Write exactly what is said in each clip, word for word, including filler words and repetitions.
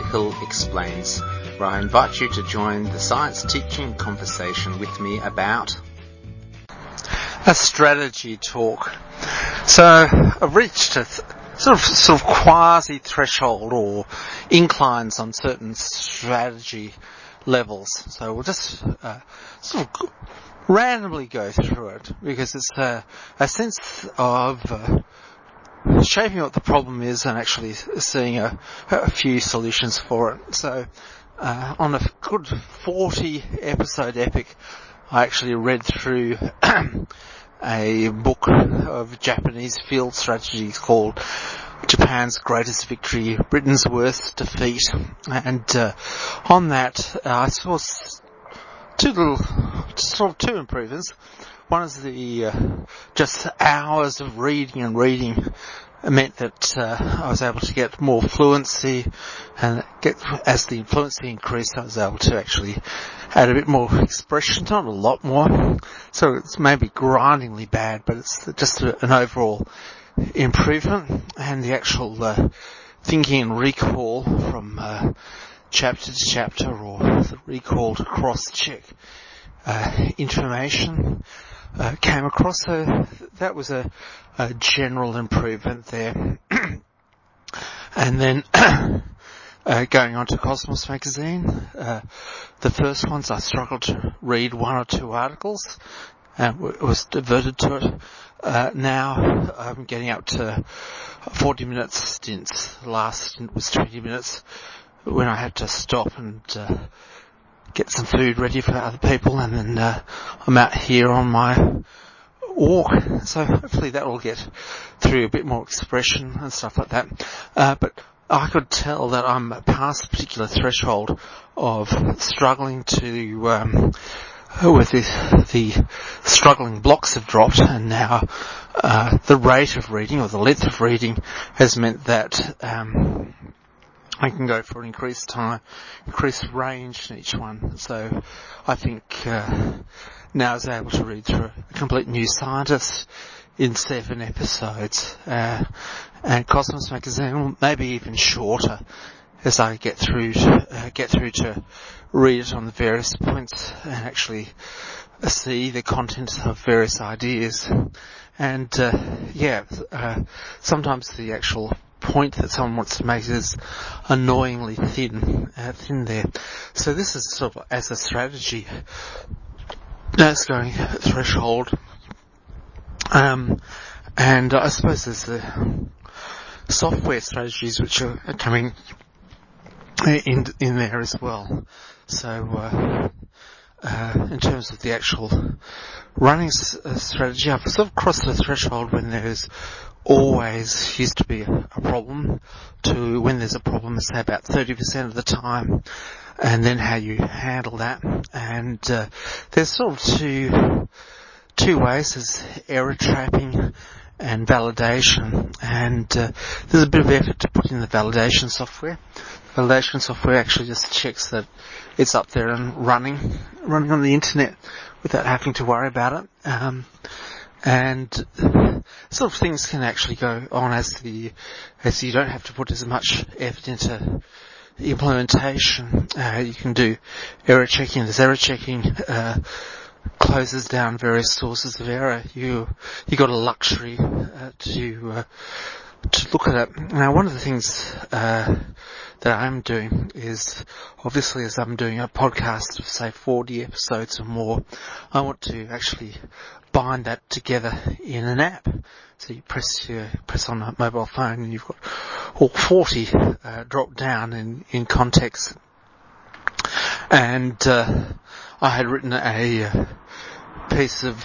Hill Explains, where I invite you to join the science teaching conversation with me about a strategy talk. So I've reached a th- sort of sort of quasi threshold or inclines on certain strategy levels. So we'll just uh, sort of randomly go through it because it's a, a sense of uh, shaping what the problem is and actually seeing a, a few solutions for it. So uh, on a good forty episode epic, I actually read through a book of Japanese field strategies called Japan's Greatest Victory, Britain's Worst Defeat. And uh, on that, uh, I saw two little, sort of two improvements. One is the uh, just hours of reading and reading meant that uh, I was able to get more fluency, and get as the fluency increased, I was able to actually add a bit more expression, not a lot more. So it's maybe grindingly bad, but it's just a, an overall improvement. And the actual uh, thinking and recall from uh, chapter to chapter, or the recall to cross-check uh, information uh, came across. So that was a, a general improvement there. And then uh, going on to Cosmos magazine, uh, the first ones I struggled to read one or two articles and was diverted to it. Uh, now I'm getting up to forty minute stints. The last stint was twenty minutes when I had to stop and uh, get some food ready for other people, and then uh, I'm out here on my walk. So hopefully that will get through a bit more expression and stuff like that. Uh, but I could tell that I'm past a particular threshold of struggling to, um, with the, the struggling blocks have dropped, and now uh, the rate of reading or the length of reading has meant that um, I can go for an increased time, increased range in each one. So I think uh, now I was able to read through A Complete New Scientist in seven episodes, uh, and Cosmos magazine maybe even shorter as I get through to, uh, get through to read it on the various points and actually uh, see the content of various ideas. And uh, yeah, uh, sometimes the actual point that someone wants to make is annoyingly thin, uh, thin there. So this is sort of as a strategy that's going threshold. Um, and I suppose there's the software strategies which are coming in in there as well. So uh, uh, in terms of the actual running s- uh, strategy, I've sort of crossed the threshold when there's always used to be a, a problem to when there's a problem, say about thirty percent of the time, and then how you handle that. And uh, there's sort of two two ways. There's error trapping and validation, and uh, there's a bit of effort to put in the validation software. Validation software actually just checks that it's up there and running, running on the internet without having to worry about it. Um, and sort of things can actually go on as the, as you don't have to put as much effort into implementation. Uh, you can do error checking. There's error checking, uh, closes down various sources of error. You, you got a luxury, uh, to, uh, to look at it. Now, one of the things, uh, that I'm doing is, obviously as I'm doing a podcast of say forty episodes or more, I want to actually bind that together in an app. So you press your, press on a mobile phone and you've got all forty, uh, drop down in, in context. And, uh, I had written a uh, piece of,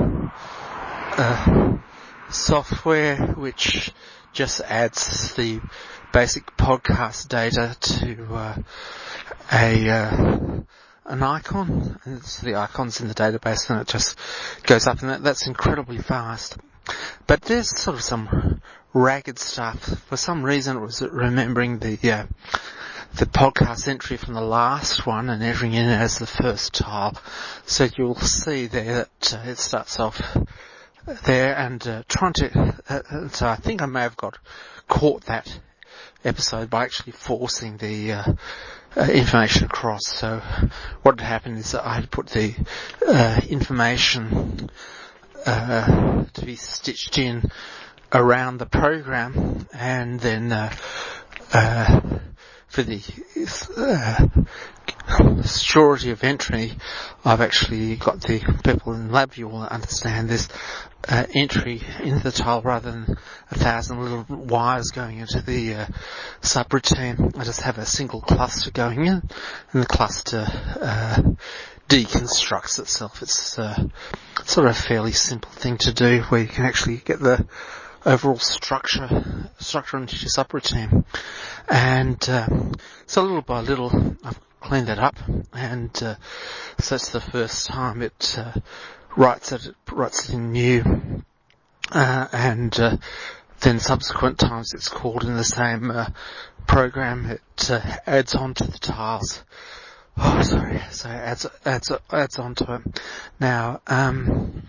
uh, software which just adds the basic podcast data to uh, a uh, an icon. And it's the icons in the database, and it just goes up, and that, that's incredibly fast. But there's sort of some ragged stuff. For some reason, it was remembering the uh, the podcast entry from the last one and entering in as the first tile. So you'll see there that uh, it starts off there, and uh, trying to, uh, so I think I may have got caught that episode by actually forcing the uh, uh, information across. So what had happened is that I had put the uh, information uh, to be stitched in around the program, and then uh, uh, for the uh, surety of entry, I've actually got the people in LabVIEW will understand this uh, entry into the tile rather than a thousand little wires going into the uh, subroutine. I just have a single cluster going in, and the cluster uh, deconstructs itself. It's uh, sort of a fairly simple thing to do, where you can actually get the overall structure structure into your subroutine. And um, so little by little I've cleaned that up, and uh, so that's the first time it uh, writes it, it writes it in new, uh, and uh, then subsequent times it's called in the same uh, program. It uh, adds on to the tiles. Oh, sorry. So it adds adds adds on to it. Now, um,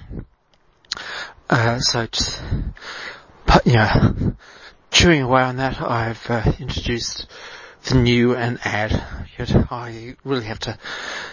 uh, so just, but yeah, chewing away on that, I've uh, introduced the new and add. I really have to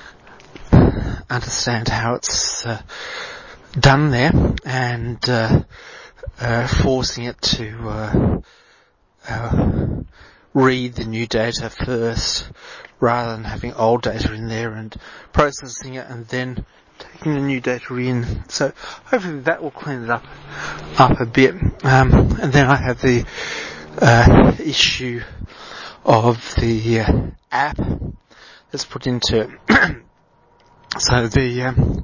understand how it's uh, done there, and uh, uh, forcing it to uh, uh, read the new data first, rather than having old data in there and processing it and then taking the new data in. So hopefully that will clean it up up a bit. Um, and then I have the uh, issue of the uh, app that's put into it. So the um,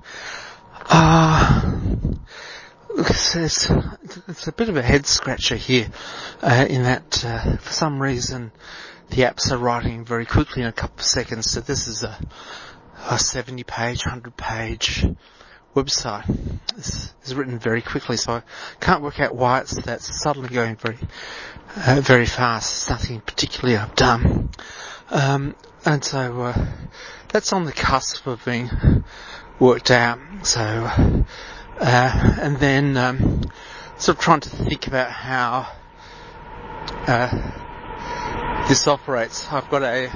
uh, it's, it's, it's a bit of a head scratcher here, uh, in that uh, for some reason the apps are writing very quickly in a couple of seconds. So this is a, a seventy page, one hundred page website. This is written very quickly, so I can't work out why it's that suddenly going very, uh, very fast. It's nothing particularly I've done. Um, and so, uh, that's on the cusp of being worked out. So, uh, and then, um, sort of trying to think about how, uh, this operates. I've got a,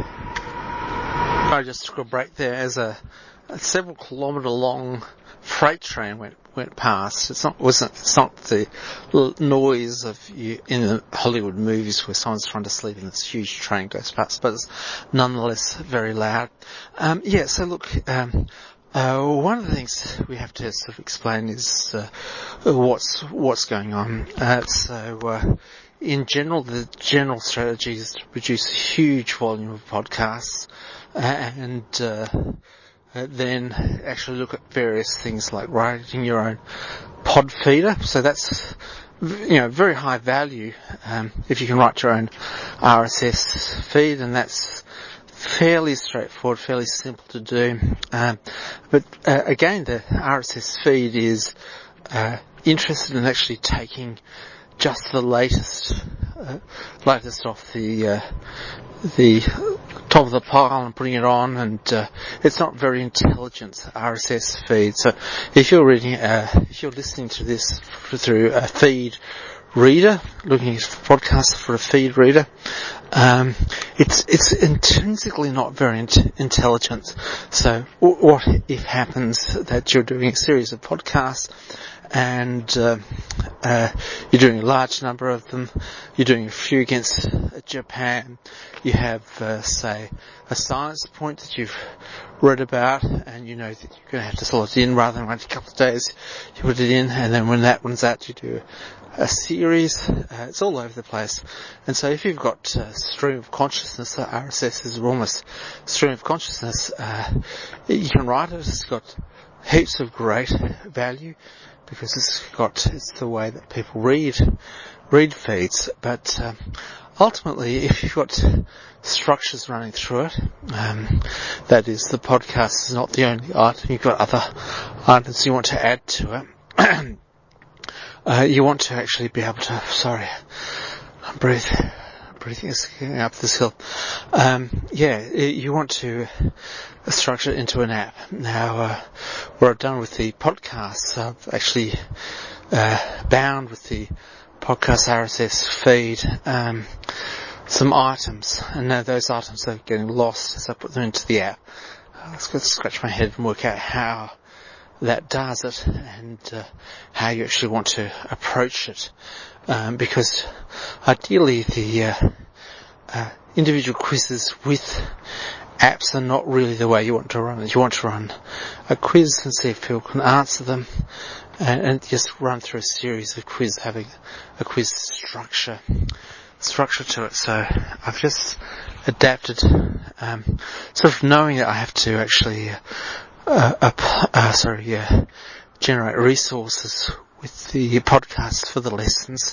I just took a break there as a, a several kilometre long freight train went went past. It's not wasn't it's not the noise of you in the Hollywood movies where someone's trying to sleep and this huge train goes past, but it's nonetheless very loud. Um, yeah. So look, um, uh, one of the things we have to sort of explain is uh, what's what's going on. Uh, so. Uh, In general, the general strategy is to produce a huge volume of podcasts, and uh, then actually look at various things like writing your own pod feeder. So that's, you know, very high value um, if you can write your own R S S feed, and that's fairly straightforward, fairly simple to do. Um, but uh, again, the R S S feed is uh, interested in actually taking just the latest, uh, latest off the, uh, the top of the pile and putting it on, and, uh, it's not very intelligent R S S feed. So if you're reading, uh, if you're listening to this through a feed reader, looking at podcasts for a feed reader, um, it's, it's intrinsically not very in- intelligent. So what if happens that you're doing a series of podcasts, and uh, uh, you're doing a large number of them, you're doing a few against uh, Japan, you have, uh, say, a science point that you've read about, and you know that you're going to have to slot it in rather than wait a couple of days, you put it in, and then when that runs out, you do a series. Uh, it's all over the place. And so if you've got uh, stream of consciousness, uh, R S S is almost stream of consciousness, uh, you can write it, it's got heaps of great value, because it's got, it's the way that people read, read feeds. But, um, ultimately, if you've got structures running through it, um, that is, the podcast is not the only item, you've got other items you want to add to it. uh, you want to actually be able to, sorry, breathe, breathing is getting up this hill. Um, yeah, you want to structure it into an app. Now, uh, what I've done with the podcasts, I've actually uh, bound with the podcast R S S feed um, some items, and now those items are getting lost as I put them into the app. Uh, I've got to scratch my head and work out how that does it, and uh, how you actually want to approach it, um, because ideally the uh, uh, individual quizzes with apps are not really the way you want to run it. You want to run a quiz and see if people can answer them, and, and just run through a series of quiz, having a quiz structure structure to it. So I've just adapted, um, sort of knowing that I have to actually uh, uh, uh, sorry, yeah, generate resources with the podcasts for the lessons.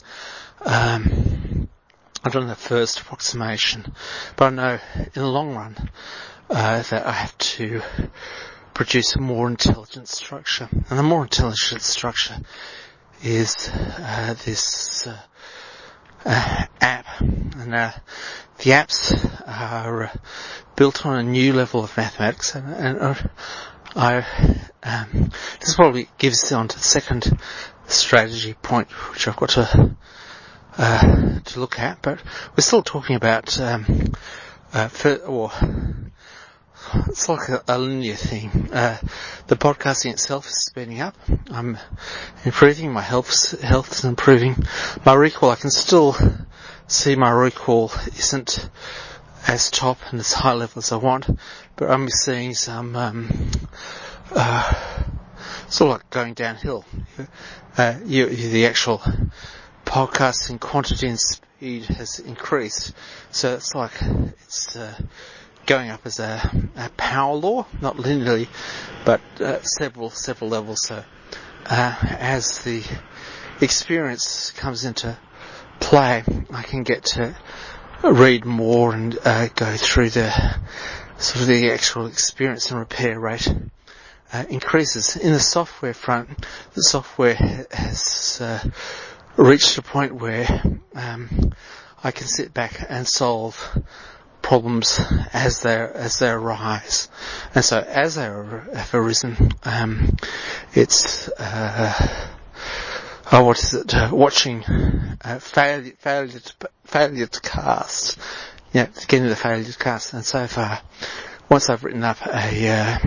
Um, I've done the first approximation, but I know in the long run uh, that I have to produce a more intelligent structure, and the more intelligent structure is uh, this uh, uh, app, and uh, the apps are uh, built on a new level of mathematics, and, and uh, I um, this probably gives on to the second strategy point, which I've got to uh, to look at, but we're still talking about um, uh, for, or it's like a, a linear thing. Uh, the podcasting itself is speeding up. I'm improving. My health health is improving. My recall, I can still see my recall isn't as top and as high level as I want, but I'm seeing some um, uh, sort of like going downhill. Uh, you, you, the actual podcasting quantity and speed has increased, so it's like it's uh, going up as a, a power law, not linearly, but uh, several several levels. So uh, as the experience comes into play, I can get to read more and uh, go through the sort of the actual experience and repair rate uh, increases. In the software front, the software has uh, reached a point where um, I can sit back and solve problems as they as they arise, and so as they have arisen, um, it's uh, oh, what is it? Uh, watching uh, failure, failure, to, failure to cast. Yeah, getting the failure to cast. And so far, once I've written up a uh,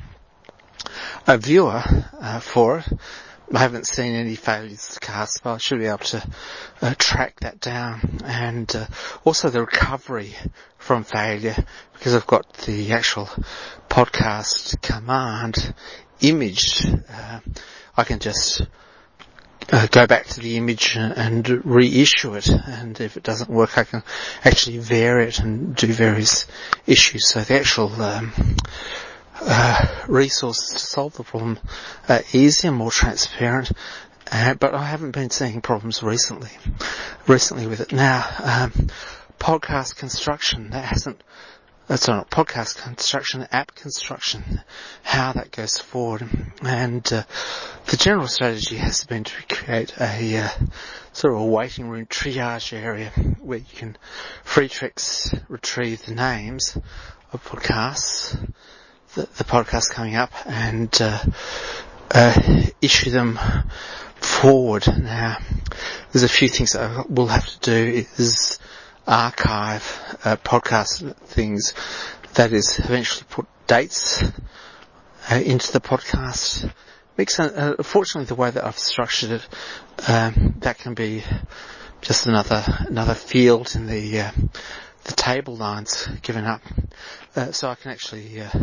a viewer uh, for it, I haven't seen any failures to cast, but I should be able to uh, track that down, and uh, also the recovery from failure, because I've got the actual podcast command imaged. Uh, I can just Uh, go back to the image and reissue it, and if it doesn't work I can actually vary it and do various issues. So the actual um, uh, resources to solve the problem are easier, more transparent, uh, but I haven't been seeing problems recently recently with it. Now, um, podcast construction, that hasn't That's not podcast construction, app construction, how that goes forward. And uh, the general strategy has been to create a uh, sort of a waiting room triage area where you can free tricks retrieve the names of podcasts, the, the podcasts coming up, and uh, uh, issue them forward. Now, there's a few things that we'll have to do is archive uh, podcast things, that is eventually put dates uh, into the podcast mix. Uh, unfortunately, the way that I've structured it, um, that can be just another another field in the uh, the table lines given up, uh, so I can actually uh,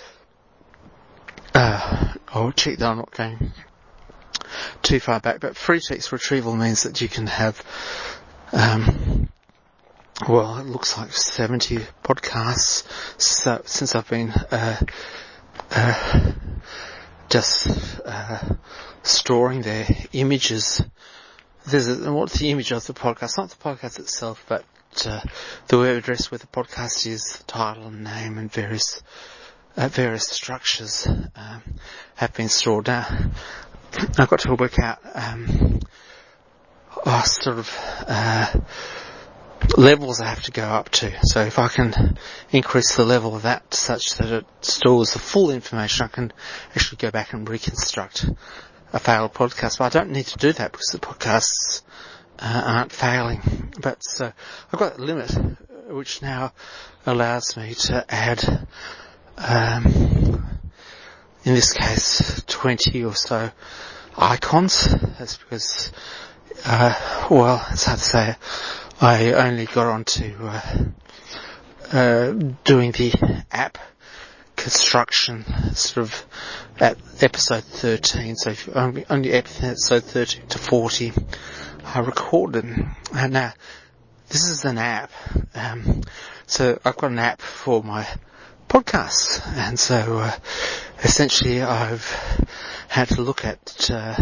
uh, I'll check that I'm not going too far back, but free text retrieval means that you can have um, well, it looks like seventy podcasts so, since I've been uh, uh, just uh, storing their images. There's a, what's the image of the podcast? Not the podcast itself, but uh, the web address where the podcast is, the title and name, and various uh, various structures um, have been stored. Now, I've got to work out um, oh, sort of. Uh, levels I have to go up to. So if I can increase the level of that such that it stores the full information, I can actually go back and reconstruct a failed podcast. But I don't need to do that because the podcasts uh, aren't failing. But so I've got a limit which now allows me to add, um, in this case, twenty or so icons. That's because, uh, well, it's hard to say. I only got onto uh, uh, doing the app construction sort of at episode thirteen. So if only, only episode thirteen to forty I recorded. And now this is an app. Um, so I've got an app for my podcasts, and so uh, essentially I've had to look at uh,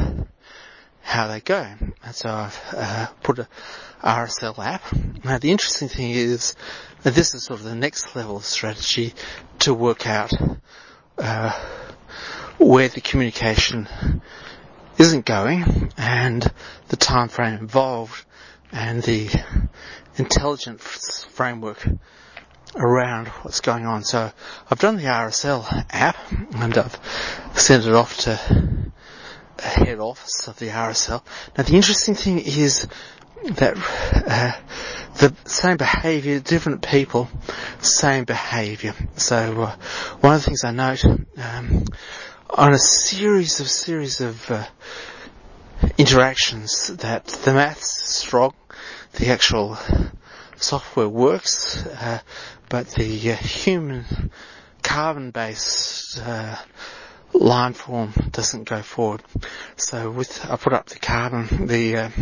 how they go. And so I've uh, put a R S L app. Now the interesting thing is that this is sort of the next level of strategy to work out uh, where the communication isn't going and the time frame involved and the intelligent framework around what's going on. So I've done the R S L app and I've sent it off to a head office of the R S L. Now the interesting thing is that uh, the same behaviour, different people, same behaviour. So uh, one of the things I note um, on a series of series of uh, interactions that the maths is strong, the actual software works, uh, but the uh, human carbon-based uh, line form doesn't go forward. So with I put up the carbon, the uh,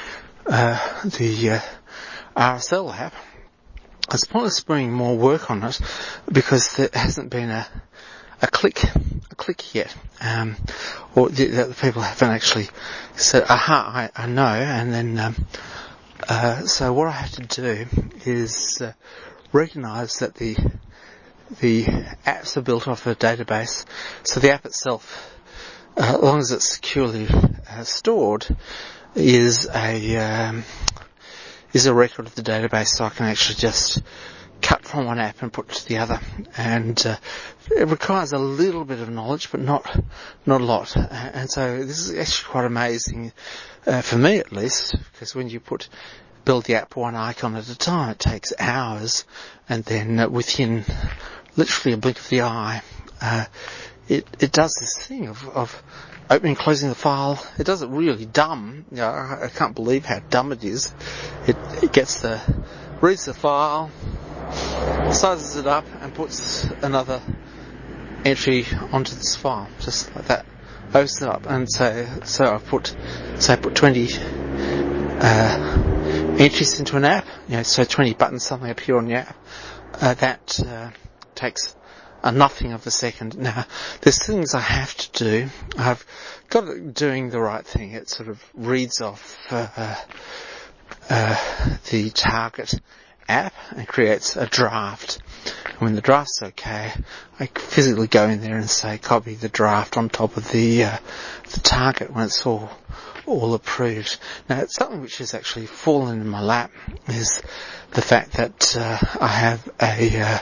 uh, the uh, R S L app. It's pointless bringing more work on it because there hasn't been a a click a click yet, um, or the, the people haven't actually said, "Aha, I, I know," and then. Um, Uh, so what I have to do is uh, recognise that the the apps are built off a database. So the app itself, uh, as long as it's securely uh, stored, is a um, is a record of the database. So I can actually just cut from one app and put it to the other. And uh, it requires a little bit of knowledge, but not not a lot. And so this is actually quite amazing. Uh, for me at least, because when you put build the app one icon at a time, it takes hours, and then uh, within literally a blink of the eye, uh, it it does this thing of, of opening and closing the file. It does it really dumb. You know, I, I can't believe how dumb it is. It, it gets the reads the file, sizes it up, and puts another entry onto this file, just like that. Opens it up, and so so I put so I put twenty uh, entries into an app. You know, so twenty buttons suddenly appear on the app. Uh, that uh, takes a nothing of a second. Now, there's things I have to do. I've got it doing the right thing. It sort of reads off uh, uh, the target app and creates a draft. And when the draft's okay, I physically go in there and say copy the draft on top of the uh, the target when it's all all approved. Now, it's something which has actually fallen in my lap is the fact that uh, I have a uh,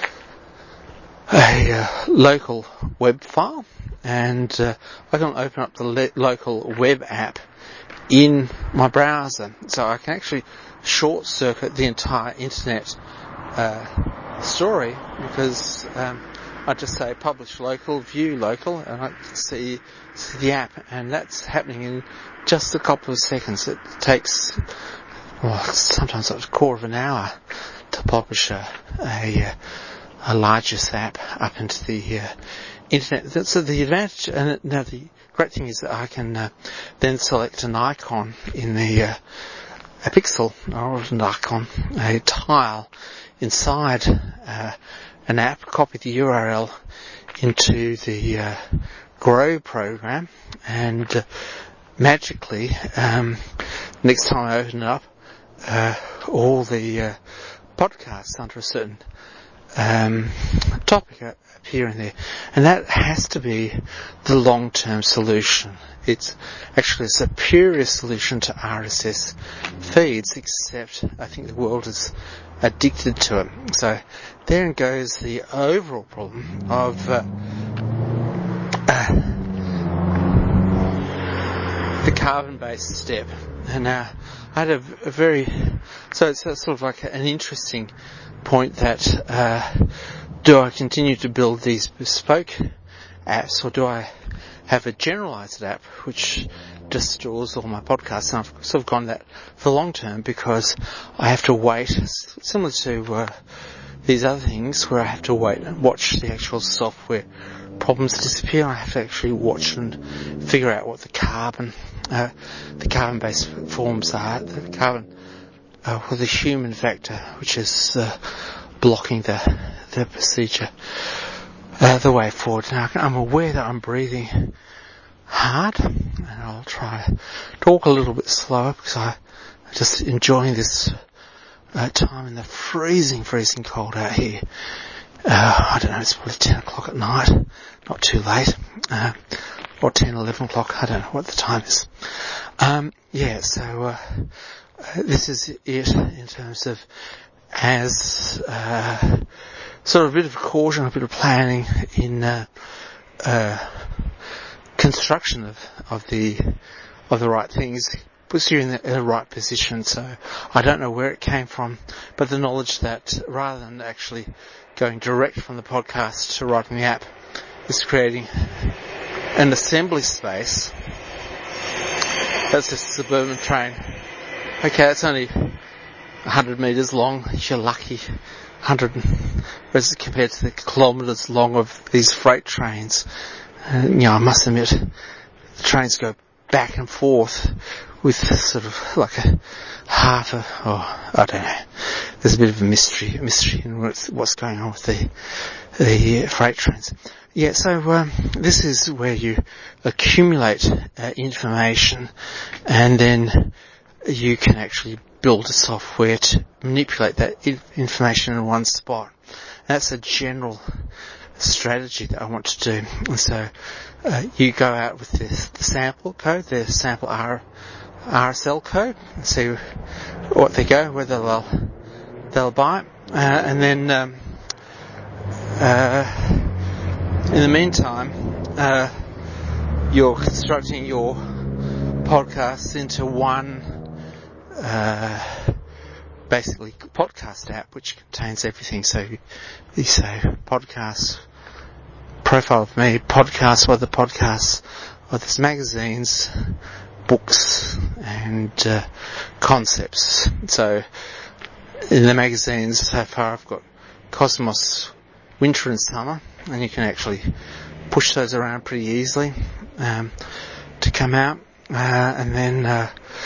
a uh, local web file, and uh, I can open up the le- local web app in my browser, so I can actually short circuit the entire internet uh, story, because um, I just say publish local, view local, and I can see, see the app, and that's happening in just a couple of seconds. It takes, well, sometimes up to a quarter of an hour to publish a a, a largest app up into the uh, internet. So the advantage, and now the great thing is that I can uh, then select an icon in the uh, a pixel or an icon, a tile inside uh, an app, copy the U R L into the uh, Grow program, and uh, magically, um, next time I open it up, uh, all the uh, podcasts under a certain um, topic appear in there, and that has to be the long-term solution. It's actually a superior solution to R S S feeds, except I think the world is addicted to it. So there goes the overall problem of uh, uh, the carbon-based step. And uh, I had a, a very, so it's a, sort of like an interesting point that uh, do I continue to build these bespoke apps, or do I have a generalized app which just stores all my podcasts? And I've sort of gone that for the long term, because I have to wait, similar to uh, these other things where I have to wait and watch the actual software problems disappear. I have to actually watch and figure out what the carbon, uh, the carbon-based forms are, the carbon, uh, or the human factor, which is uh, blocking the the procedure, uh, the way forward. Now, I'm aware that I'm breathing hard, and I'll try to talk a little bit slower because I, I'm just enjoying this uh, time in the freezing, freezing cold out here. Uh, I don't know, it's probably ten o'clock at night, not too late, uh, or ten, eleven o'clock, I don't know what the time is. Um, yeah, so, uh, uh, this is it in terms of as, uh, sort of a bit of caution, a bit of planning in, uh, uh, construction of, of the, of the right things, puts you in the, in the right position. So I don't know where it came from, but the knowledge that rather than actually going direct from the podcast to writing the app, is creating an assembly space. That's just a suburban train. Okay, it's only one hundred metres long, if you're lucky. one hundred, whereas compared to the kilometres long of these freight trains. Uh, you know, I must admit, the trains go back and forth with sort of like a half a, oh, I don't know. There's a bit of a mystery, mystery in what's, what's going on with the, the freight trains. Yeah, so, um, this is where you accumulate uh, information, and then you can actually build a software to manipulate that information in one spot. That's a general strategy that I want to do. And so, uh, you go out with this, the sample code, the sample R, R S L code, and see what they go, whether they'll, they'll buy it. Uh, and then, um, uh, in the meantime, uh, you're constructing your podcasts into one, uh, basically podcast app, which contains everything. So you say podcast, profile of me, podcasts, other podcasts, others magazines, books, and uh, concepts. So in the magazines so far I've got Cosmos Winter and Summer, and you can actually push those around pretty easily um, to come out. Uh, and then uh,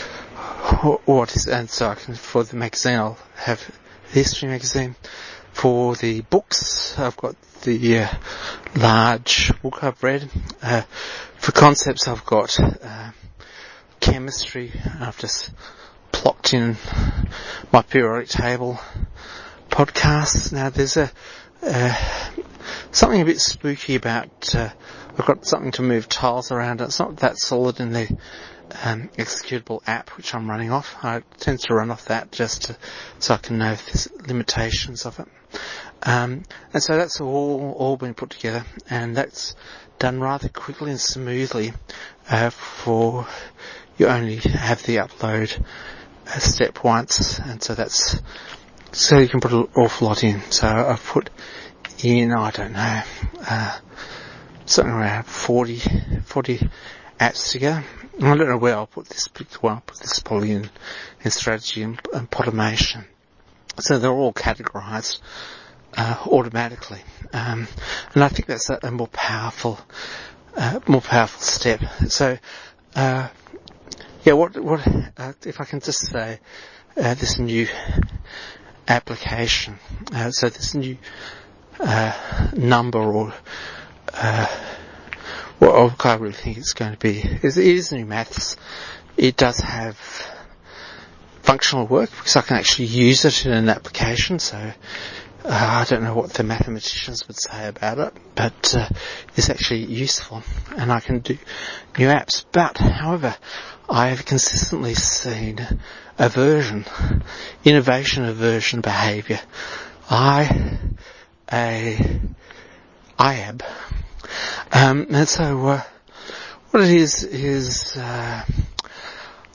what is and so I can, for the magazine I'll have History magazine. For the books I've got the uh, large book I've read. Uh, for concepts I've got uh, chemistry. I've just plopped in my periodic table podcasts. Now there's a uh, something a bit spooky about uh, I've got something to move tiles around. It's not that solid in the um, executable app which I'm running off. I tend to run off that just to, so I can know if there's limitations of it. Um, and so that's all all been put together, and that's done rather quickly and smoothly. Uh, for you only have the upload uh, step once, and so that's so you can put an awful lot in. So I've put in, I don't know, uh, something around forty, forty apps together. I don't know where I'll put this, well, I'll put this probably in, in strategy and, and Podimation. So they're all categorized, uh, automatically. Um, and I think that's a, a more powerful, uh, more powerful step. So, uh, yeah, what, what, uh, if I can just say, uh, this new application, uh, so this new, uh, number or, uh, well, I really think it's going to be, it is new maths. It does have functional work because I can actually use it in an application. So uh, I don't know what the mathematicians would say about it, but uh, it's actually useful, and I can do new apps. But however, I have consistently seen aversion, innovation aversion behaviour. I, a, I A B. Um, and so uh, what it is is uh,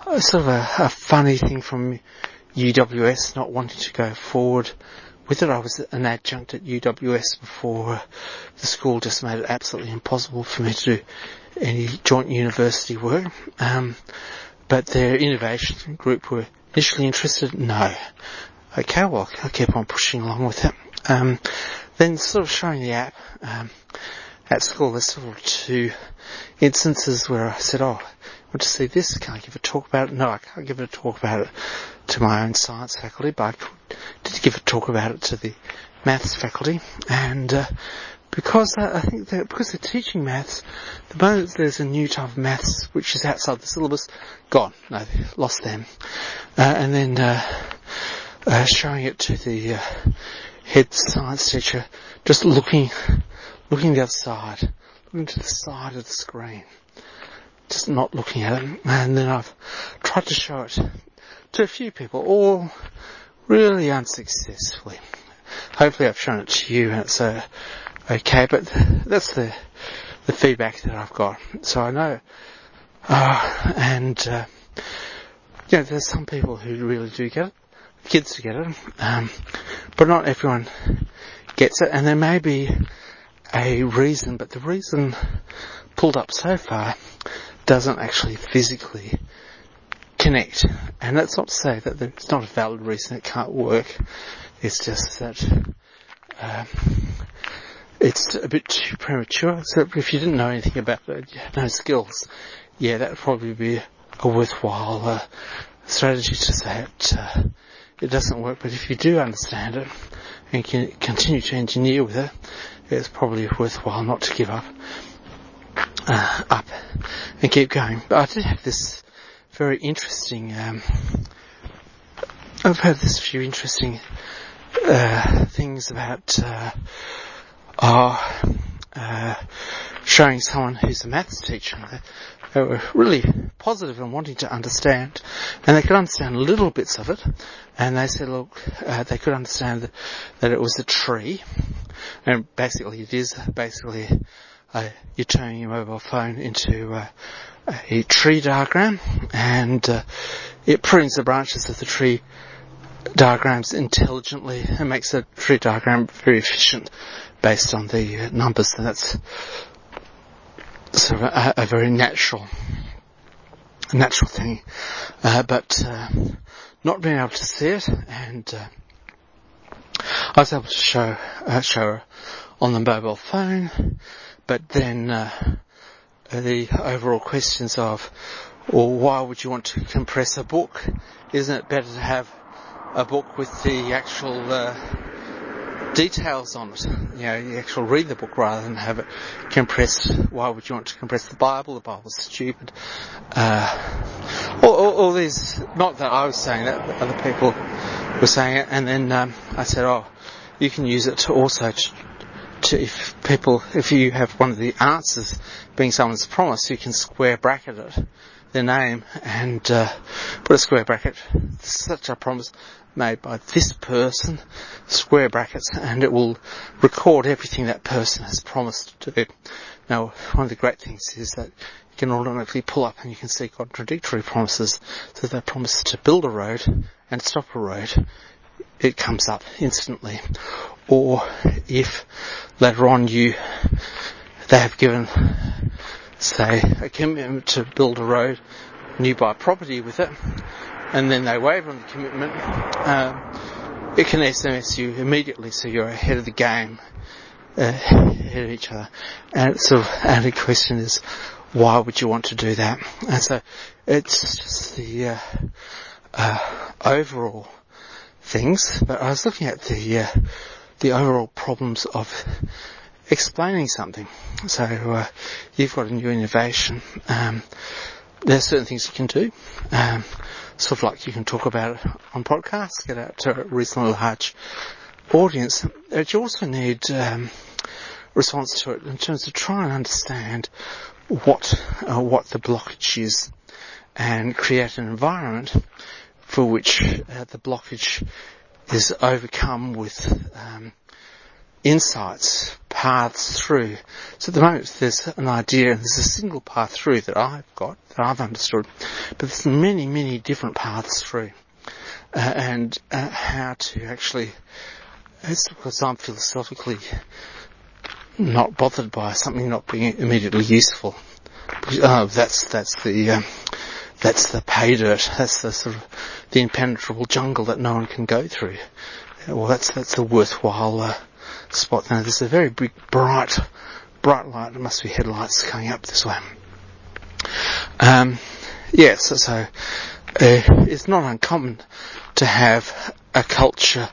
sort of a, a funny thing from U W S not wanting to go forward with it. I was an adjunct at U W S before uh, the school just made it absolutely impossible for me to do any joint university work. Um, but their innovation group were initially interested. No. Okay, well, I'll keep on pushing along with it. Um, then sort of showing the app um, at school, there's sort of two instances where I said, oh, I want to see this, can I give a talk about it? No, I can't give a talk about it to my own science faculty, but I did give a talk about it to the maths faculty. And uh, because uh, I think that because they're teaching maths, the moment there's a new type of maths which is outside the syllabus, gone. No, they've lost them. Uh, and then uh, uh, showing it to the uh, head science teacher, just looking, looking the other side, looking to the side of the screen. Just not looking at it. And then I've tried to show it to a few people, all really unsuccessfully. Hopefully I've shown it to you and it's uh, okay, but that's the the feedback that I've got. So I know, uh, and uh, you know, there's some people who really do get it, kids who get it, um, but not everyone gets it, and there may be a reason, but the reason pulled up so far doesn't actually physically connect. And that's not to say that it's not a valid reason it can't work. It's just that uh, it's a bit too premature. So if you didn't know anything about it, you had no skills, yeah, that would probably be a worthwhile uh, strategy to say it, uh, it doesn't work. But if you do understand it and can continue to engineer with it, it's probably worthwhile not to give up. Uh, up and keep going. But I did have this very interesting um, I've had this few interesting uh, things about uh, uh, uh, showing someone who's a maths teacher. They, they were really positive and wanting to understand, and they could understand little bits of it, and they said, look, uh, they could understand that, that it was a tree, and basically it is basically Uh, you're turning your mobile phone into uh, a tree diagram, and uh, it prunes the branches of the tree diagrams intelligently and makes the tree diagram very efficient based on the uh, numbers. And that's sort of a, a very natural, a natural thing. Uh, but uh, not being able to see it, and uh, I was able to show uh, show her on the mobile phone. But then uh, the overall questions of, well, why would you want to compress a book? Isn't it better to have a book with the actual uh, details on it? You know, you actually read the book rather than have it compressed. Why would you want to compress the Bible? The Bible's stupid. Uh, all, all, all these, not that I was saying that, but other people were saying it. And then um, I said, oh, you can use it to also to To if people, if you have one of the answers being someone's promise, you can square bracket it, their name, and uh, put a square bracket, such a promise made by this person, square brackets, and it will record everything that person has promised to do. Now, one of the great things is that you can automatically pull up and you can see contradictory promises. So if they promise to build a road and stop a road, it comes up instantly. Or if later on you, they have given, say, a commitment to build a road and you buy property with it, and then they waive on the commitment, um, it can S M S you immediately, so you're ahead of the game, uh, ahead of each other. And it's sort of, and the question is, why would you want to do that? And so it's just the uh, uh, overall things, but I was looking at the uh, the overall problems of explaining something. So uh, you've got a new innovation. Um, there's certain things you can do. Um, sort of like you can talk about it on podcasts, get out to a reasonably large audience. But you also need um, response to it in terms of trying to understand what uh, what the blockage is and create an environment for which uh, the blockage is overcome with um, insights, paths through. So at the moment there's an idea, and there's a single path through that I've got, that I've understood, but there's many, many different paths through. Uh, and uh, how to actually, it's because I'm philosophically not bothered by something not being immediately useful. Oh, that's, that's the, um, that's the pay dirt, that's the sort of, the impenetrable jungle that no one can go through. Well, that's, that's a worthwhile, uh, spot. Now, there's a very big, bright, bright light. There must be headlights coming up this way. Um, yeah, so, so uh, it's not uncommon to have a culture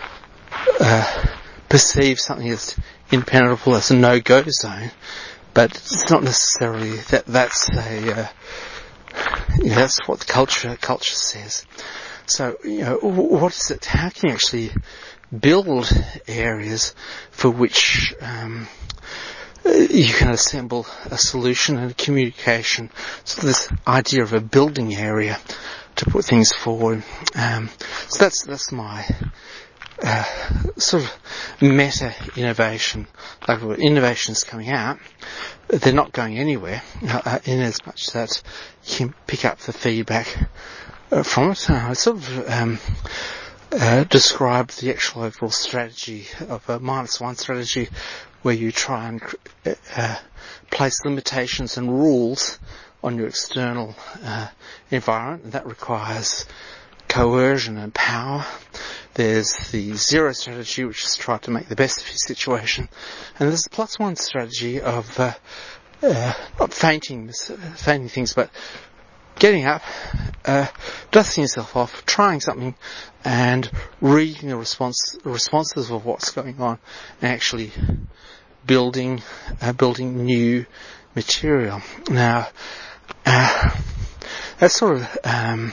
uh, perceive something as impenetrable as a no-go zone, but it's not necessarily that. That's a uh, you know, that's what the culture culture says. So, you know, what is it? How can you actually build areas for which um, you can assemble a solution and a communication? So this idea of a building area to put things forward. Um, so that's that's my uh, sort of meta innovation. Like innovations coming out, they're not going anywhere uh, in as much that you can pick up the feedback uh, from it. Uh, I sort of um, uh, describe the actual overall strategy of a minus one strategy, where you try and uh, place limitations and rules on your external uh, environment, and that requires coercion and power. There's the zero strategy, which is try to make the best of your situation, and there's the plus one strategy of uh, uh, not fainting, fainting things, but getting up, uh, dusting yourself off, trying something, and reading the response, the responses of what's going on, and actually building, uh, building new material. Now, uh, that's sort of, um,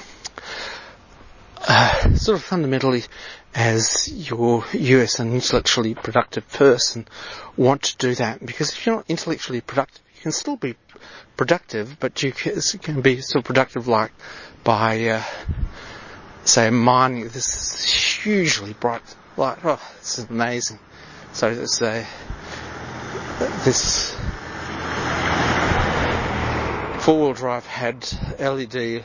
uh, sort of fundamentally, as your, you as an intellectually productive person want to do that, because if you're not intellectually productive, you can still be productive, but you can be still productive like by, uh, say, mining this hugely bright light. Oh, this is amazing. So it's a, this four-wheel drive had L E D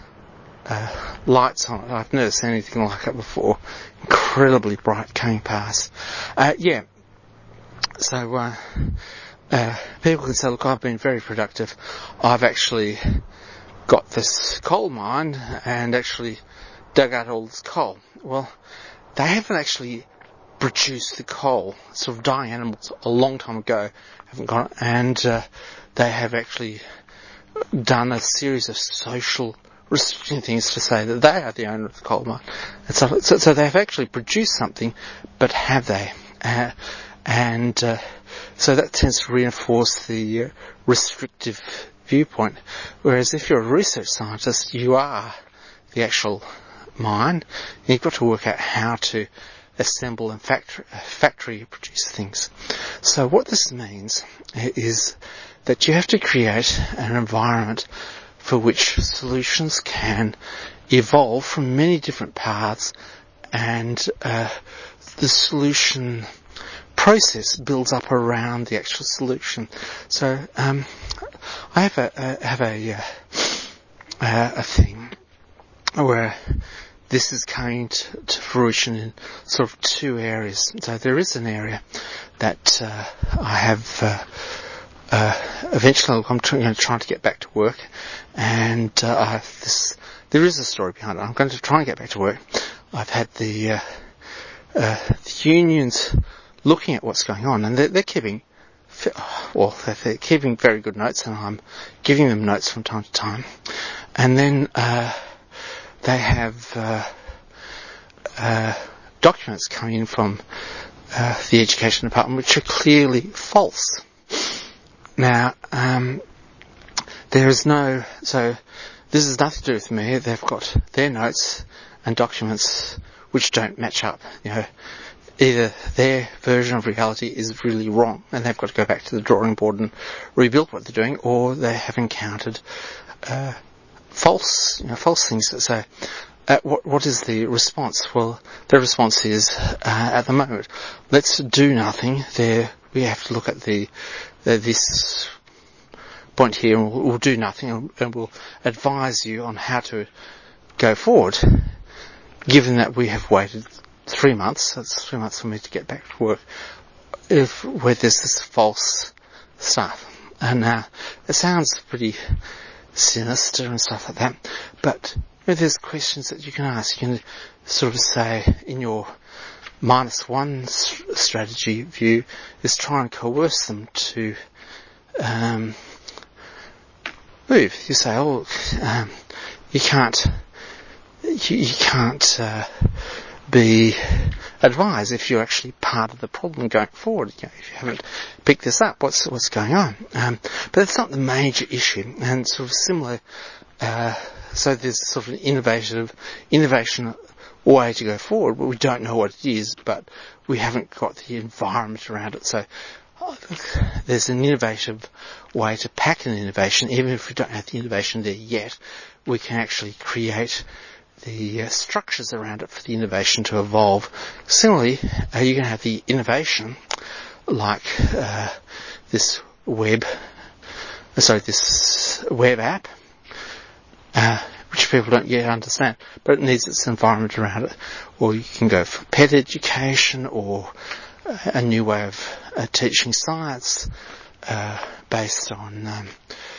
uh, lights on it. I've never seen anything like it before. Incredibly bright coming past. Uh, yeah. So, uh, uh, people can say, look, I've been very productive. I've actually got this coal mine and actually dug out all this coal. Well, they haven't actually produced the coal. Sort of dying animals a long time ago haven't got it, and uh, they have actually done a series of social restricting things to say that they are the owner of the coal mine. And so, so, so they've actually produced something, but have they? Uh, and uh, so that tends to reinforce the uh, restrictive viewpoint. Whereas if you're a research scientist, you are the actual mine. You've got to work out how to assemble and factory, factory produce things. So what this means is that you have to create an environment for which solutions can evolve from many different paths, and uh, the solution process builds up around the actual solution. So um, I have a, a have a uh, uh, a thing where this is coming to, to fruition in sort of two areas. So there is an area that uh, I have uh, uh, eventually I'm trying, you know, trying to get back to work, and uh, I have this. There is a story behind it. I'm going to try and get back to work. I've had the uh, uh, the unions looking at what's going on, and they're, they're keeping well, they're, they're keeping very good notes, and I'm giving them notes from time to time, and then. Uh, They have uh, uh, documents coming in from uh, the education department which are clearly false. Now, um, there is no, so this has nothing to do with me. They've got their notes and documents which don't match up. You know, either their version of reality is really wrong, and they've got to go back to the drawing board and rebuild what they're doing, or they have encountered uh, false, you know, false things. So, uh, what what is the response? Well, the response is, uh, at the moment, let's do nothing. They're we have to look at the, the this point here, and we'll, we'll do nothing, and, and we'll advise you on how to go forward, given that we have waited three months, that's three months for me to get back to work, if where there's this false stuff. And uh, it sounds pretty sinister and stuff like that, but you know, there's questions that you can ask. You can sort of say, in your minus one s- strategy view, is try and coerce them to um, move. You say, oh, um, you can't, you, you can't uh, be advised if you're actually part of the problem going forward. You know, if you haven't picked this up, what's what's going on? Um, but it's not the major issue, and sort of similar. Uh, so there's sort of an innovative innovation way to go forward, but we don't know what it is, but we haven't got the environment around it. So oh, there's an innovative way to pack an innovation, even if we don't have the innovation there yet. We can actually create the uh, structures around it for the innovation to evolve. Similarly, uh, you're going to have the innovation, like uh, this web, uh, sorry, this web app, uh, which people don't yet understand, but it needs its environment around it. Or you can go for pet education, or uh, a new way of uh, teaching science uh, based on um,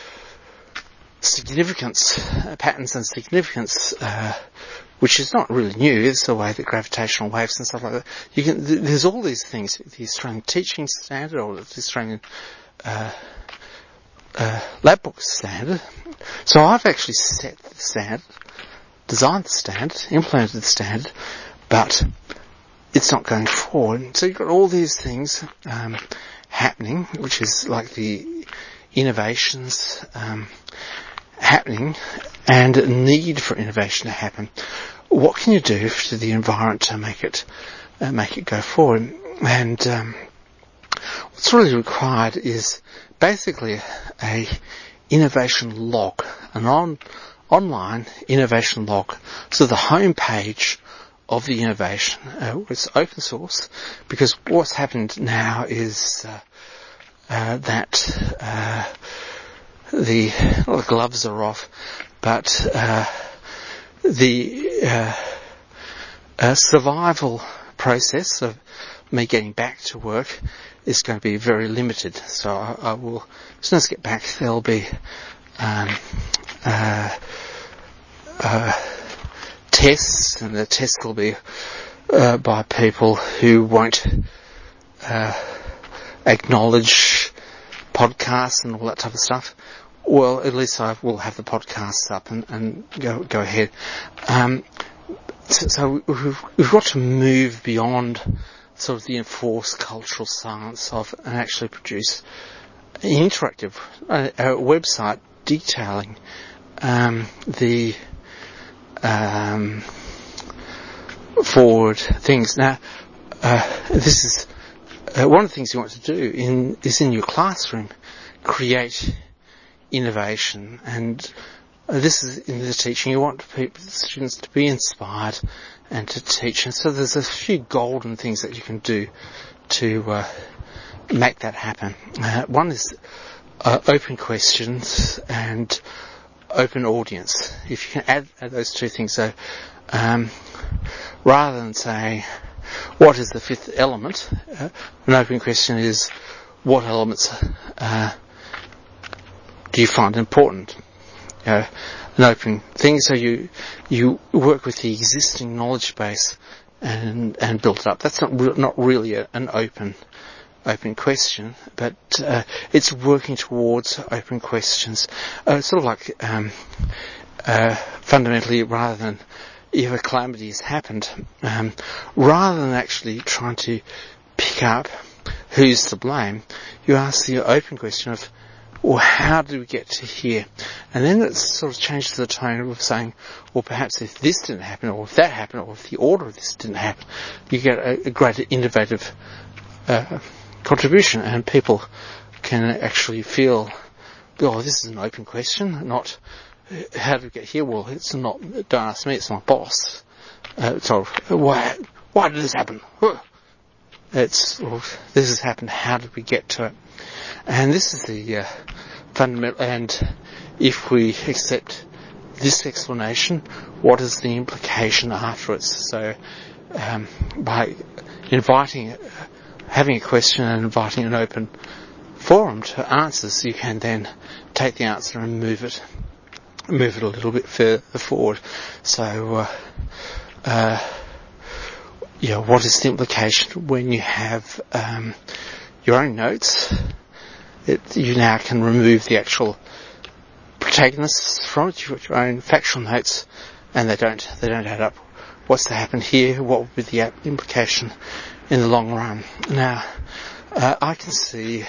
significance, uh, patterns and significance, uh, which is not really new. It's the way that gravitational waves and stuff like that. You can, th- there's all these things. The Australian Teaching Standard, or the Australian uh, uh, Lab Book Standard. So I've actually set the standard, designed the standard, implemented the standard, but it's not going forward. So you've got all these things um, happening, which is like the innovations um, happening, and a need for innovation to happen. What can you do to the environment to make it uh, make it go forward? And um, what's really required is basically a innovation log, an on online innovation log. So the home page of the innovation, uh, it's open source, because what's happened now is uh, uh, that uh, the, well, the gloves are off, but uh, the uh, uh, survival process of me getting back to work is going to be very limited. So I, I will, as soon as I get back, there'll be um, uh, uh, tests, and the tests will be uh, by people who won't uh, acknowledge podcasts and all that type of stuff. Well, at least I will have the podcasts up and, and go go ahead. Um, so, so we've, we've got to move beyond sort of the enforced cultural science of, and actually produce an interactive uh, a website detailing um, the um, forward things. Now, uh, this is uh, one of the things you want to do in is in your classroom, create innovation. And uh, this is in the teaching. You want people, students to be inspired and to teach. And so there's a few golden things that you can do to uh, make that happen. Uh, one is uh, open questions and open audience. If you can add, add those two things, so um, rather than saying what is the fifth element, uh, an open question is what elements uh, do you find important? You know, an open thing, so you you work with the existing knowledge base and and build it up. That's not re- not really a, an open open question, but uh, it's working towards open questions. Uh, it's sort of like um, uh, fundamentally, rather than if a calamity has happened, um, rather than actually trying to pick up who's to blame, you ask the open question of, well, how did we get to here? And then it sort of changes the tone of saying, well, perhaps if this didn't happen, or if that happened, or if the order of this didn't happen, you get a, a greater innovative uh, contribution, and people can actually feel, oh, this is an open question, not how did we get here? Well, it's not, don't ask me, it's my boss. Uh, so, why, why did this happen? it's, well, this has happened, how did we get to it? And this is the uh, fundamental, and if we accept this explanation, what is the implication afterwards? So um, by inviting, having a question and inviting an open forum to answers, you can then take the answer and move it, move it a little bit further forward. So, uh, uh, yeah, what is the implication when you have um, your own notes? It, you now can remove the actual protagonists from it. You've got your own factual notes, and they don't they don't add up. What's to happen here? What would be the implication in the long run? Now, uh, I can see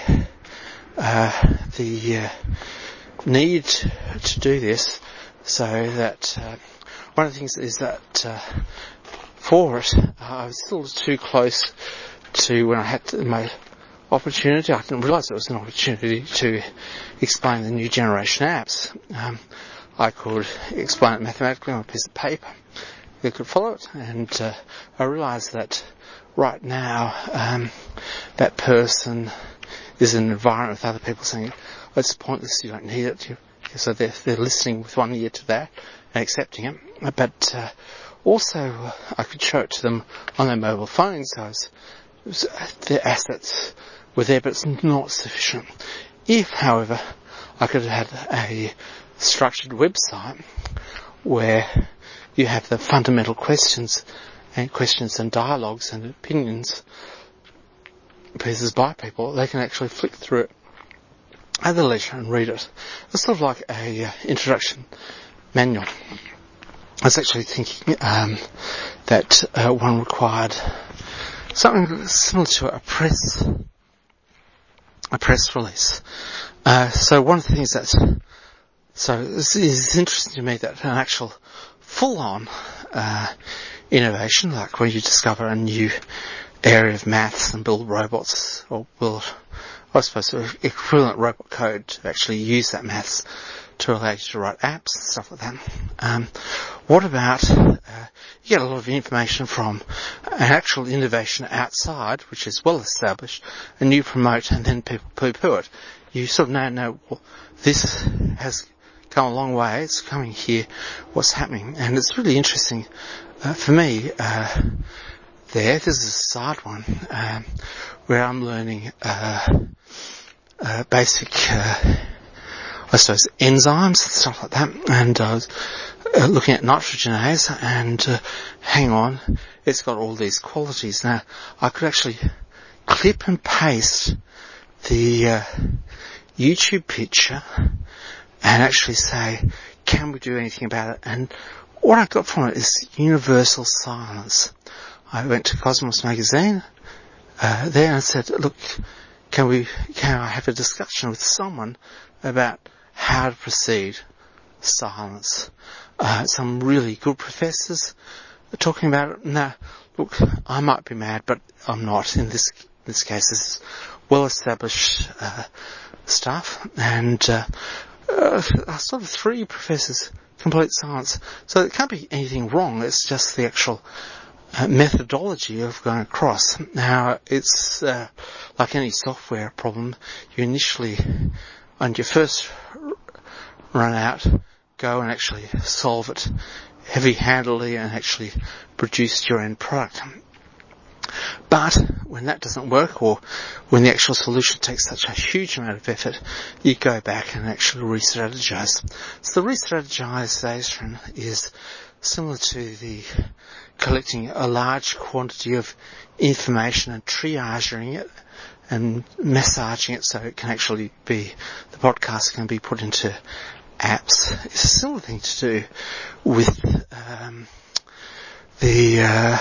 uh, the uh, need to do this, so that uh, one of the things is that uh, for it, uh, I was still too close to when I had to, my opportunity. I didn't realise it was an opportunity to explain the new generation apps. Um, I could explain it mathematically on a piece of paper. You could follow it, and uh, I realised that right now um, that person is in an environment with other people saying, oh, it's pointless, you don't need it. You, so they're, they're listening with one ear to that and accepting it. But uh, also uh, I could show it to them on their mobile phones. So it was, their assets were there, but it's not sufficient. If, however, I could have had a structured website where you have the fundamental questions and questions and dialogues and opinions pieces by people, they can actually flick through it at their leisure and read it. It's sort of like a uh, introduction manual. I was actually thinking um, that uh, one required something similar to a press a press release. Uh, so one of the things that so this is interesting to me, that an actual full-on uh, innovation, like when you discover a new area of maths and build robots, or build, I suppose, equivalent robot code to actually use that maths to allow you to write apps and stuff like that. Um, what about, uh, you get a lot of information from an actual innovation outside, which is well established, and you promote and then people poo-poo it. You sort of now know, well, this has come a long way, it's coming here, what's happening. And it's really interesting uh, for me, uh, there, this is a side one, um, where I'm learning uh, uh, basic, uh, I suppose, enzymes and stuff like that, and I was uh, looking at nitrogenase, and uh, hang on, it's got all these qualities. Now, I could actually clip and paste the uh, YouTube picture and actually say, can we do anything about it? And what I got from it is universal silence. I went to Cosmos magazine uh, there and said, look, can we, can I have a discussion with someone about how to proceed? Silence. Uh, some really good professors are talking about it. Now, look, I might be mad, but I'm not in this this case. This is well-established uh, stuff, and uh, uh, sort of three professors, complete silence. So it can't be anything wrong. It's just the actual Uh, methodology of going across. Now, it's uh, like any software problem. You initially, on your first r- run out, go and actually solve it heavy-handedly and actually produce your end product. But when that doesn't work, or when the actual solution takes such a huge amount of effort, you go back and actually re-strategize. So the re-strategization is similar to the collecting a large quantity of information and triaging it and massaging it so it can actually be, the podcast can be put into apps. It's a similar thing to do with um, the uh,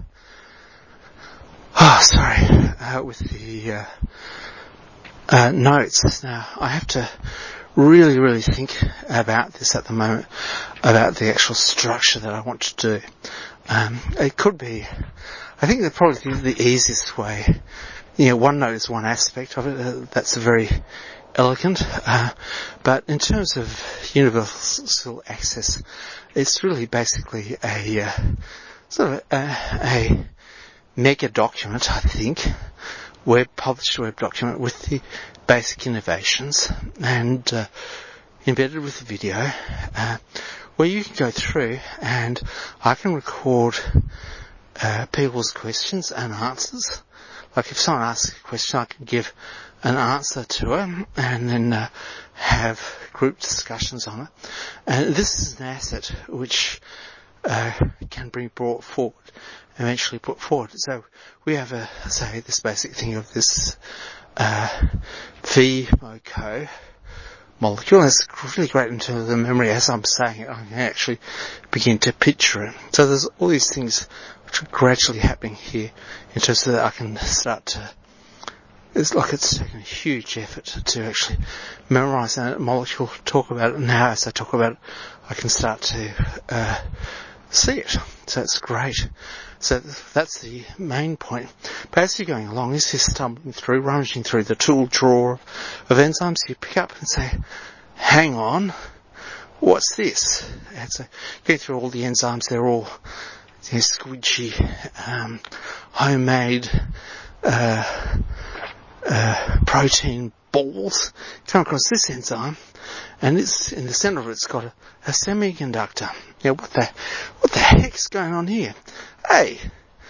oh sorry uh, with the uh, uh, notes. Now I have to really really think about this at the moment, about the actual structure that I want to do. Um, it could be, I think that probably the easiest way, you know, OneNote is one aspect of it, uh, that's very elegant, uh, but in terms of universal access, it's really basically a, uh, sort of a, a mega document, I think, web published web document with the basic innovations and uh, embedded with the video, uh, where you can go through and I can record uh, people's questions and answers. Like if someone asks a question, I can give an answer to it and then uh, have group discussions on it. And this is an asset which uh, can be brought forward, eventually put forward. So we have a, say, this basic thing of this uh, V M O C O molecule. It's really great in terms of the memory. As I'm saying it, I can actually begin to picture it. So there's all these things which are gradually happening here in terms of that I can start to, it's like it's taken a huge effort to actually memorize that molecule, talk about it. Now as I talk about it, I can start to uh, see it. So it's great. So that's the main point. But as you're going along, as you're stumbling through, rummaging through the tool drawer of enzymes, you pick up and say, hang on, what's this? And so going through all the enzymes, they're all you know, squidgy, um, homemade uh, uh, protein balls. Come across this enzyme, and it's in the centre of it, it's got a, a semiconductor. You know, what the what the heck's going on here? Hey,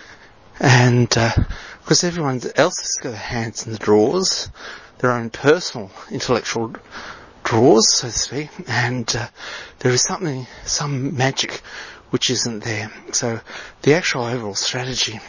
and uh, because everyone else has got their hands in the drawers, their own personal intellectual drawers, so to speak, and uh, there is something, some magic which isn't there. So the actual overall strategy,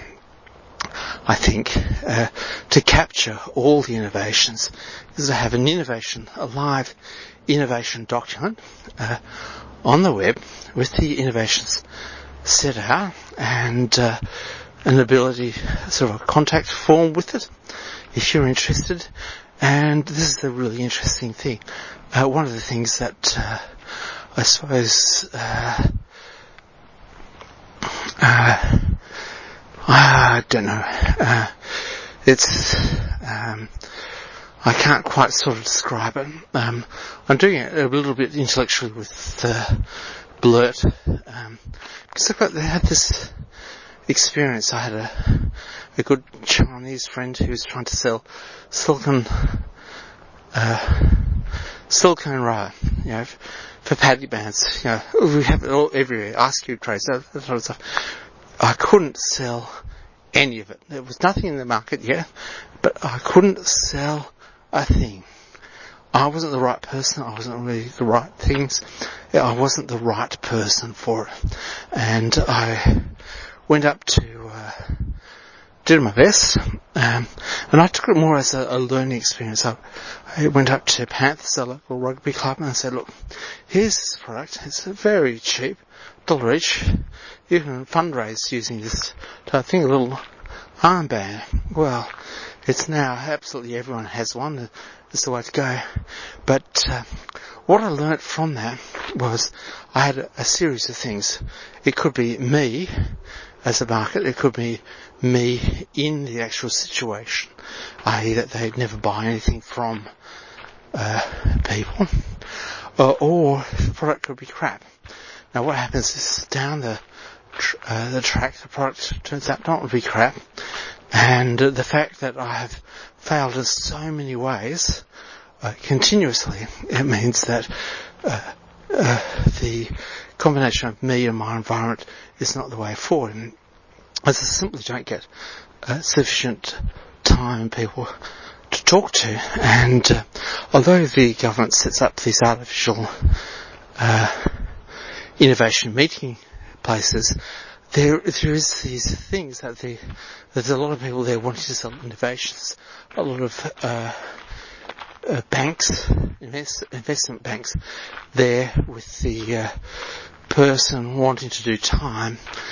I think, uh, to capture all the innovations is to have an innovation, a live innovation document uh, on the web with the innovations set out and uh, an ability, sort of a contact form with it if you're interested. And this is a really interesting thing. Uh, one of the things that uh, I suppose uh, uh, I don't know. Uh, it's um, I can't quite sort of describe it. Um, I'm doing it a little bit intellectually with uh, Blurt um, because I've got they had this experience. I had a a good Chinese friend who was trying to sell silicon uh, silicone rubber, you know, for paddy bands. You know, we have it all everywhere. Ice cube trays, that, that sort of stuff. I couldn't sell any of it. There was nothing in the market yet, but I couldn't sell a thing. I wasn't the right person. I wasn't really the right things. I wasn't the right person for it. And I went up to, uh, did my best, um, and I took it more as a, a learning experience. I, I went up to Panthers, a local rugby club, and I said, look, here's this product. It's very cheap, dollar each. You can fundraise using this type of thing, a little armband. Well, it's now absolutely everyone has one. It's the way to go. But uh, what I learnt from that was I had a, a series of things. It could be me as a market. It could be me in the actual situation, that is that they'd never buy anything from uh, people. Uh, or the product could be crap. Now what happens is down the tr- uh, the track, the product turns out not to be crap. And uh, the fact that I have failed in so many ways, uh, continuously, it means that uh, uh, the combination of me and my environment is not the way forward. And as I simply don't get uh, sufficient time and people to talk to. And uh, although the government sets up these artificial uh, innovation meeting places, there there is these things that the, there's a lot of people there wanting to sell innovations. A lot of uh, uh, banks, invest, investment banks, there with the uh, person wanting to do time,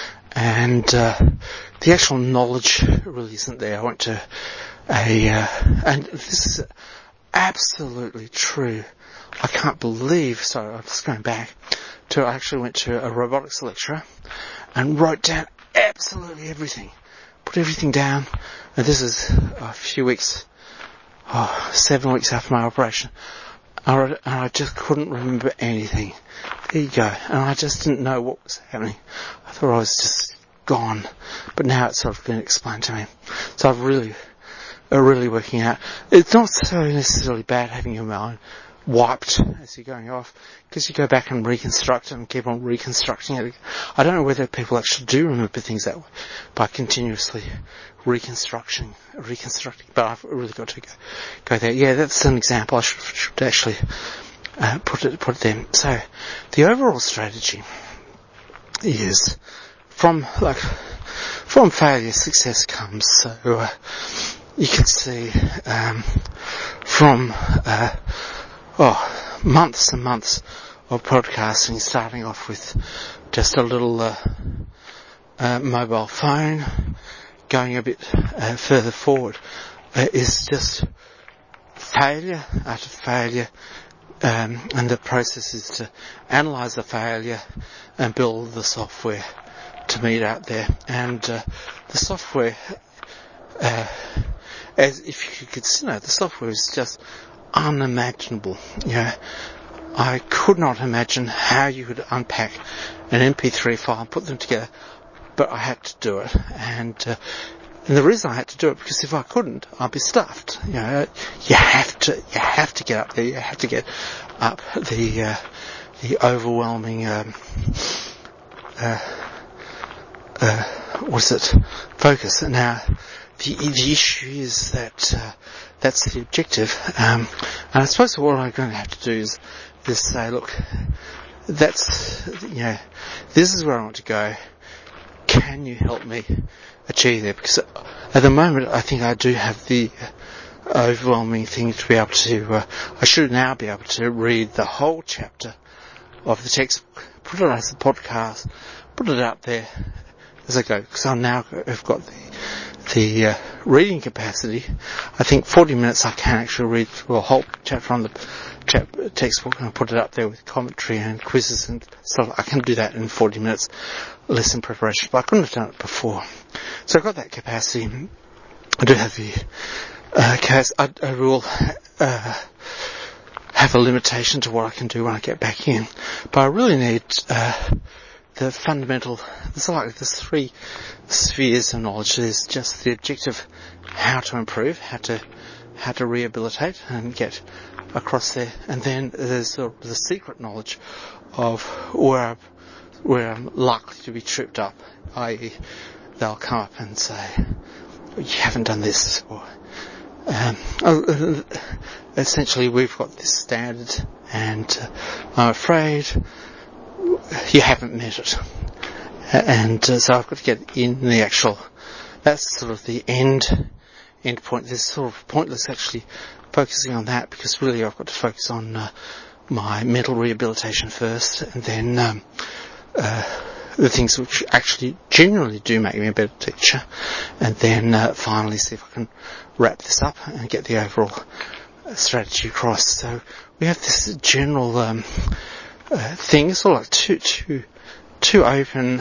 and uh, the actual knowledge really isn't there. I went to a, uh, and this is absolutely true. I can't believe, so I'm just going back to, I actually went to a robotics lecturer and wrote down absolutely everything. Put everything down. And this is a few weeks, oh, seven weeks after my operation. I wrote, and I just couldn't remember anything. There you go. And I just didn't know what was happening. I thought I was just gone, but now it's sort of been explained to me. So I've really, uh, really working out. It's not so necessarily bad having your mind wiped as you're going off, because you go back and reconstruct it and keep on reconstructing it. I don't know whether people actually do remember things that way by continuously reconstructing, reconstructing. But I've really got to go, go there. Yeah, that's an example. I should, should actually uh, put it put it there. So the overall strategy is from like from failure, success comes. So uh, you can see um, from uh, oh months and months of podcasting, starting off with just a little uh, uh, mobile phone, going a bit uh, further forward, uh, is just failure after failure, um, and the process is to analyse the failure and build the software to meet out there. And uh, the software, uh, as if you could consider, you know, the software is just unimaginable. You know, I could not imagine how you could unpack an M P three file and put them together, but I had to do it. And, uh, and the reason I had to do it, because if I couldn't, I'd be stuffed. You know, you have to, you have to get up there, you have to get up the, uh, the overwhelming, um, uh, uh, what's it, focus. Now, the, the issue is that, uh, that's the objective. Um, and I suppose what I'm going to have to do is, is say, look, that's, you know, this is where I want to go. Can you help me achieve that? Because at the moment, I think I do have the overwhelming thing to be able to, uh, I should now be able to read the whole chapter of the textbook, put it as a podcast, put it out there as I go, because I now have got the, the uh, reading capacity. I think forty minutes I can actually read through a whole chapter on the chap- textbook and put it up there with commentary and quizzes and stuff. I can do that in forty minutes, lesson preparation, but I couldn't have done it before. So I've got that capacity. I do have the uh, case. I, I will uh, have a limitation to what I can do when I get back in, but I really need uh, the fundamental. There's like there's three spheres of knowledge. There's just the objective, how to improve, how to how to rehabilitate and get across there, and then there's the, the secret knowledge of where I'm, where I'm likely to be tripped up, that is, they'll come up and say, "You haven't done this," or um, uh, essentially, we've got this standard, and uh, I'm afraid you haven't met it. And uh, so I've got to get in the actual, that's sort of the end, end point. There's sort of pointless actually focusing on that, because really I've got to focus on uh, my mental rehabilitation first, and then um, uh, the things which actually genuinely do make me a better teacher, and then uh, finally see if I can wrap this up and get the overall strategy across. So we have this general um, uh, thing, sort of like two, two, two open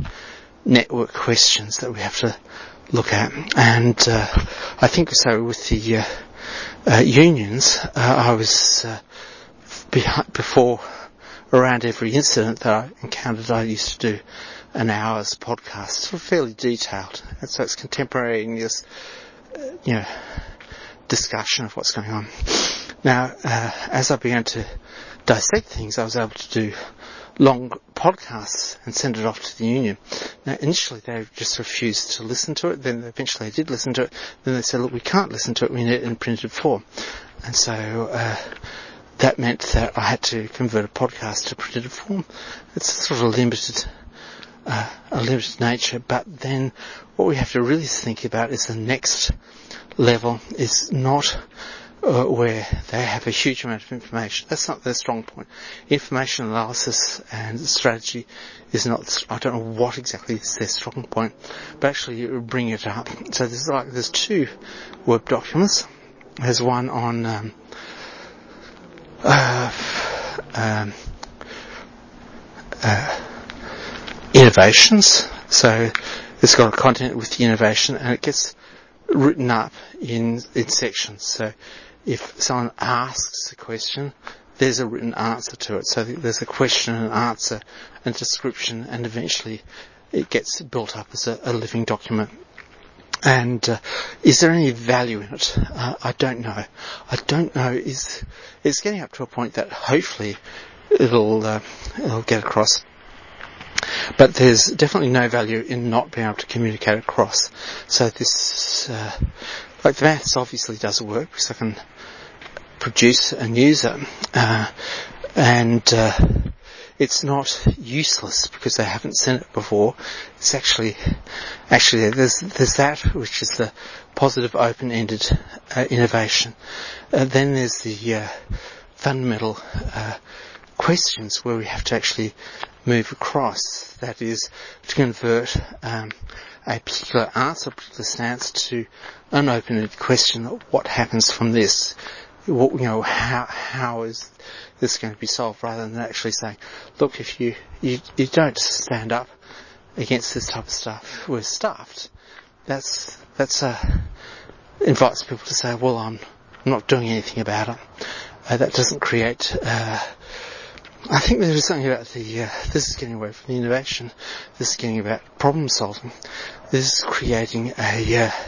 network questions that we have to look at, and uh, I think so with the uh, uh, unions, uh, I was uh, behind, before around every incident that I encountered, I used to do an hour's podcast, sort of fairly detailed, and so it's contemporaneous, uh, you know, discussion of what's going on. Now, uh, as I began to dissect things, I was able to do long podcasts and send it off to the union. Now, initially they just refused to listen to it, then eventually they did listen to it, then they said, look, we can't listen to it, we need it in printed form. And so, uh, that meant that I had to convert a podcast to printed form. It's sort of limited, uh, a limited nature, but then what we have to really think about is the next level is not Uh, where they have a huge amount of information. That's not their strong point. Information analysis and strategy is not, I don't know what exactly is their strong point, but actually you bring it up. So there's like, there's two Word documents. There's one on, um, uh, um, uh, innovations. So it's got a content with the innovation, and it gets written up in, in sections. So if someone asks a question, there's a written answer to it. So there's a question and answer and description, and eventually it gets built up as a, a living document. And uh, is there any value in it? Uh, I don't know. I don't know. Is it's getting up to a point that hopefully it'll uh, it'll get across. But there's definitely no value in not being able to communicate across. So this, uh, like the maths obviously does work because I can produce and use it, uh, and uh, it's not useless because they haven't seen it before. It's actually, actually there's there's that which is the positive open-ended uh, innovation. Uh, then there's the uh, fundamental uh, questions where we have to actually move across. That is to convert um, a particular answer, a particular stance to an open-ended question. What happens from this? What, you know, how how is this going to be solved? Rather than actually saying, look, if you you, you don't stand up against this type of stuff, we're stuffed. That's that's uh, invites people to say, well, I'm not doing anything about it. Uh, that doesn't create. Uh, I think there is something about the. Uh, this is getting away from the innovation. This is getting about problem solving. This is creating a uh,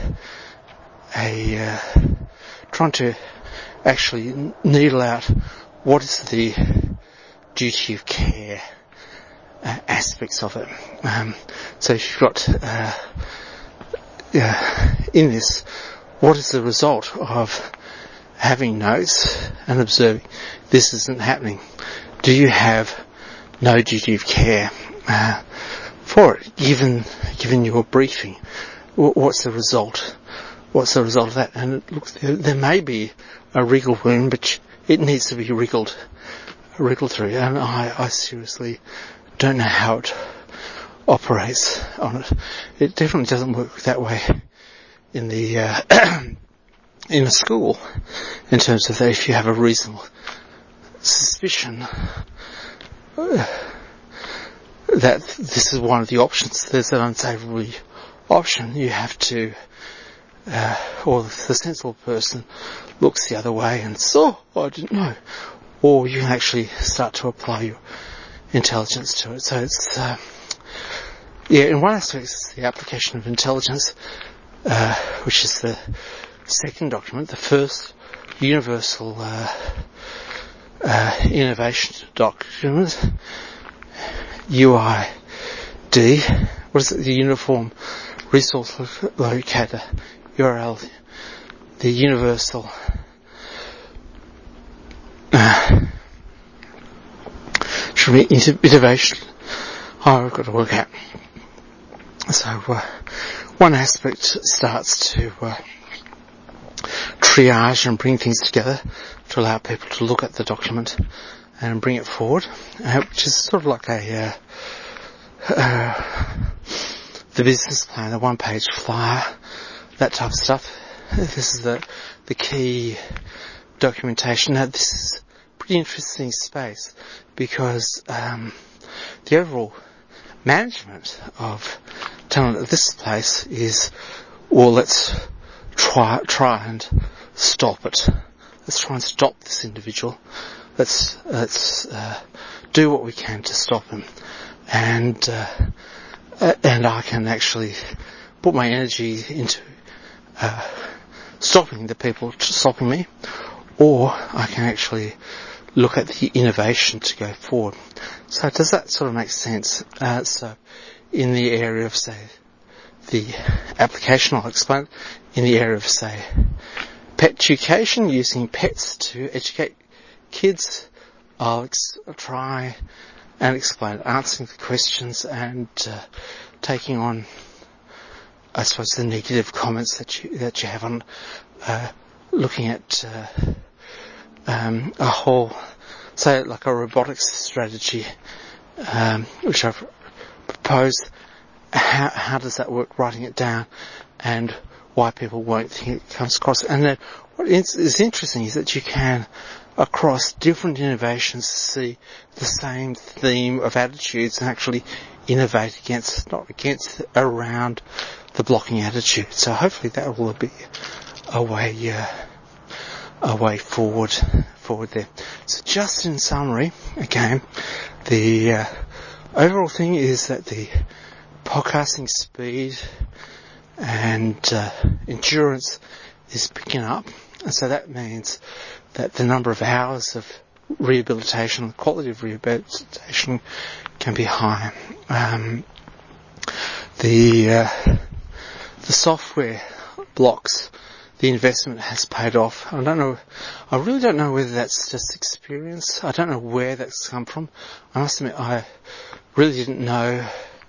a uh, trying to actually needle out what is the duty of care uh, aspects of it. Um, so if you've got uh, uh, in this, what is the result of having notes and observing this isn't happening? Do you have no duty of care uh, for it, given given your briefing? What's the result? What's the result of that? And it looks, there, there may be a wriggle wound, but it needs to be wriggled, wriggled through. And I, I seriously don't know how it operates on it. It definitely doesn't work that way in the uh, in a school, in terms of that if you have a reasonable suspicion uh, that this is one of the options, there's an unsavoury option, you have to. Uh, or the sensible person looks the other way and says, oh, I didn't know. Or you can actually start to apply your intelligence to it. So it's, uh, yeah, in one aspect it's the application of intelligence, uh, which is the second document. The first universal uh, uh, innovation document, U I D, what is it, the Uniform Resource Locator, U R L, the universal uh, should be innovation. Oh, I've got to work out. So uh, one aspect starts to uh, triage and bring things together to allow people to look at the document and bring it forward, uh, which is sort of like a uh, uh, the business plan, the one-page flyer, that type of stuff. This is the the key documentation. Now, this is a pretty interesting space because um, the overall management of talent at this place is, well, let's try try and stop it. Let's try and stop this individual. Let's let's uh, do what we can to stop him, and uh, and I can actually put my energy into uh, stopping the people stopping me, or I can actually look at the innovation to go forward. So does that sort of make sense? Uh, so in the area of, say, the application, I'll explain, in the area of, say, pet education, using pets to educate kids, I'll ex- try and explain, answering the questions and uh, taking on, I suppose, the negative comments that you that you have on uh, looking at uh, um, a whole, say, like a robotics strategy, um, which I've proposed. How, how does that work? Writing it down, and why people won't think it comes across. And then what is, is interesting is that you can, across different innovations, see the same theme of attitudes and actually innovate against, not against, around the blocking attitude. So hopefully that will be a way, uh, a way forward, forward there. So just in summary, again, the uh, overall thing is that the podcasting speed and uh, endurance is picking up, and so that means that the number of hours of rehabilitation, the quality of rehabilitation can be high. Um, the uh, the software blocks, the investment has paid off. I don't know, I really don't know whether that's just experience. I don't know where that's come from. I must admit, I really didn't know.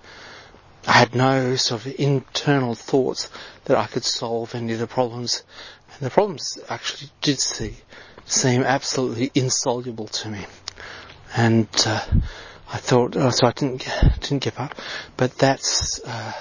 I had no sort of internal thoughts that I could solve any of the problems. And the problems actually did see, seem absolutely insoluble to me. And uh, I thought, oh, so I didn't didn't give up. But that's uh,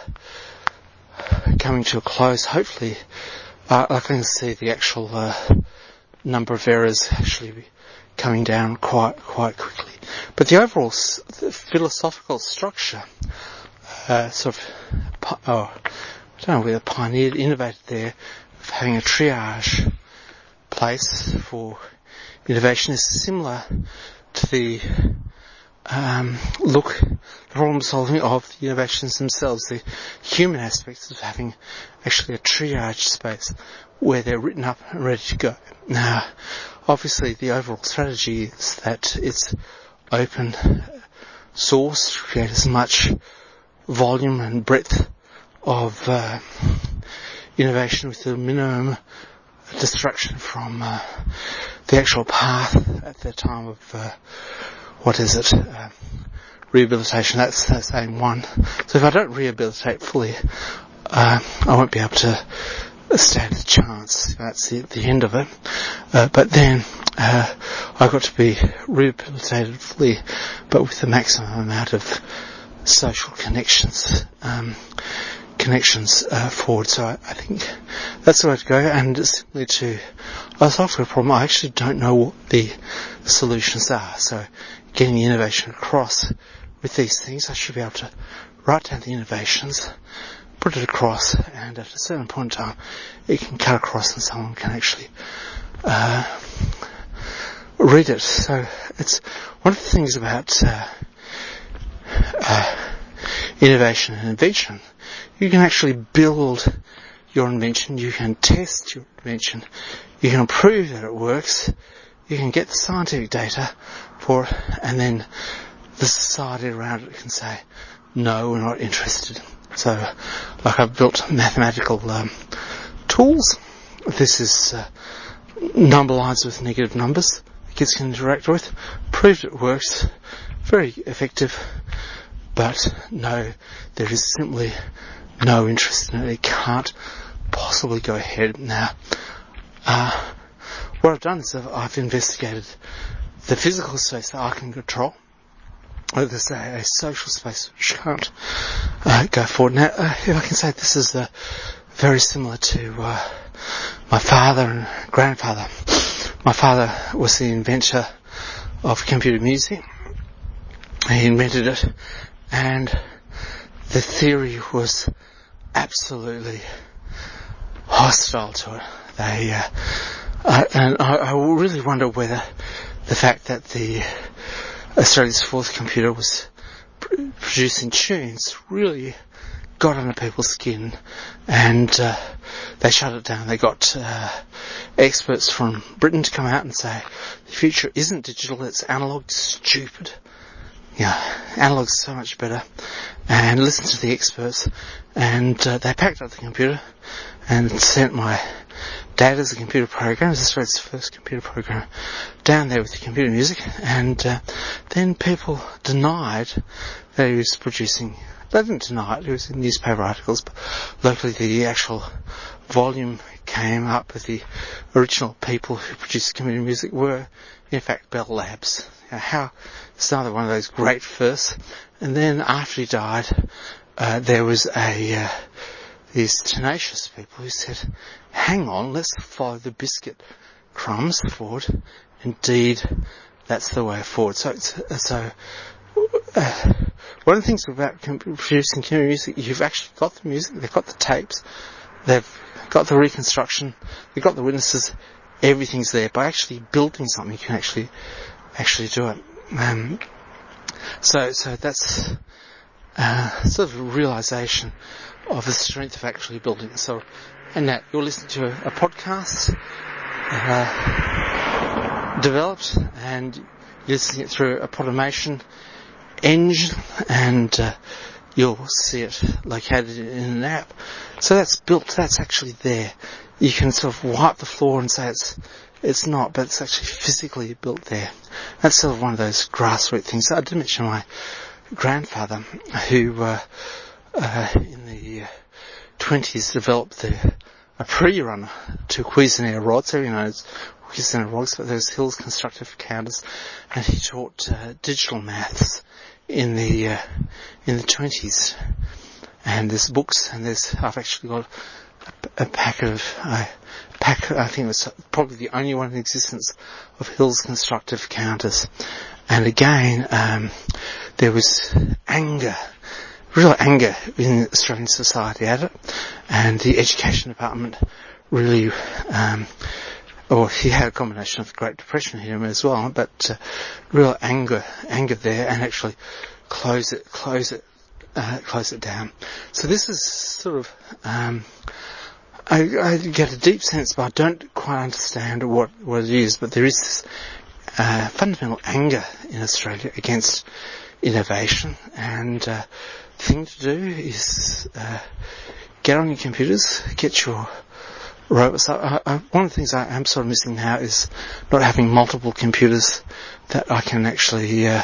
coming to a close. Hopefully, uh, I can see the actual uh, number of errors actually coming down quite quite quickly. But the overall s- the philosophical structure, uh, sort of, oh, I don't know whether pioneered, innovated there, of having a triage place for innovation is similar to the um, look, the problem solving of the innovations themselves, the human aspects of having actually a triage space where they're written up and ready to go. Now, obviously the overall strategy is that it's open source to create as much volume and breadth of uh, innovation with the minimum distraction from uh, the actual path at the time of uh, what is it uh, rehabilitation. That's that's aim one. So if I don't rehabilitate fully, uh, I won't be able to stand a chance. That's the, the end of it. Uh, but then uh, I've got to be rehabilitated fully, but with the maximum amount of social connections um, connections uh, forward. So I, I think that's the way to go. And simply to a software problem, I actually don't know what the solutions are. So getting the innovation across with these things, I should be able to write down the innovations, put it across, and at a certain point in time, it can cut across and someone can actually uh, read it. So it's one of the things about uh, uh, innovation and invention. You can actually build your invention, you can test your invention, you can prove that it works, you can get the scientific data for it, and then the society around it can say, no, we're not interested. So, like I've built mathematical um, tools. This is uh, number lines with negative numbers the kids can interact with. Proved it works. Very effective. But no, there is simply no interest in it. It can't possibly go ahead. Now, uh, what I've done is I've, I've investigated the physical space that I can control. There's a, a social space which can't uh, go forward. Now, uh, if I can say, this is uh, very similar to uh, my father and grandfather. My father was the inventor of computer music. He invented it, and the theory was absolutely hostile to it. They, uh, uh, and I, I really wonder whether the fact that the Australia's fourth computer was pr- producing tunes really got under people's skin, and uh, they shut it down. They got uh, experts from Britain to come out and say the future isn't digital, it's analog. Stupid. Yeah, analog's so much better. And listen to the experts, and uh, they packed up the computer and sent my dad as a computer programmer, as Australia's first computer programmer, down there with the computer music, and uh, then people denied that he was producing. They didn't deny it, it was in newspaper articles, but locally the actual volume came up with the original people who produced computer music were, in fact, Bell Labs. You know, how, it's another one of those great firsts. And then after he died, uh, there was a, uh, these tenacious people who said, hang on, let's follow the biscuit crumbs forward. Indeed, that's the way forward. So, it's, so uh, one of the things about producing computer music, you've actually got the music, they've got the tapes, they've got the reconstruction, they've got the witnesses, everything's there. By actually building something, you can actually actually do it. Um, so, so that's uh, sort of realisation of the strength of actually building it. So, and that you're listening to a, a podcast uh, developed, and you're listening it through a Podimation engine, and uh, you'll see it located in an app. So that's built, that's actually there. You can sort of wipe the floor and say it's it's not, but it's actually physically built there. That's sort of one of those grassroots things. I did mention my grandfather, who uh, uh, in the uh, twenties developed the, a pre-runner to Cuisenaire rods. Everyone knows Cuisenaire rods, but those Hills constructive counters, and he taught uh, digital maths in the uh, in the twenties. And there's books, and there's I've actually got a, a pack of uh, pack. I think it was probably the only one in existence of Hills constructive counters. And again, um, there was anger, real anger in Australian society at it, and the education department really, um, or he had a combination of the Great Depression in him as well, but uh, real anger, anger there, and actually close it, close it, uh, close it down. So this is sort of, um, I, I get a deep sense, but I don't quite understand what, what it is, but there is this uh, fundamental anger in Australia against innovation, and uh, the thing to do is uh, get on your computers, get your robots. I, I, one of the things I am sort of missing now is not having multiple computers that I can actually uh,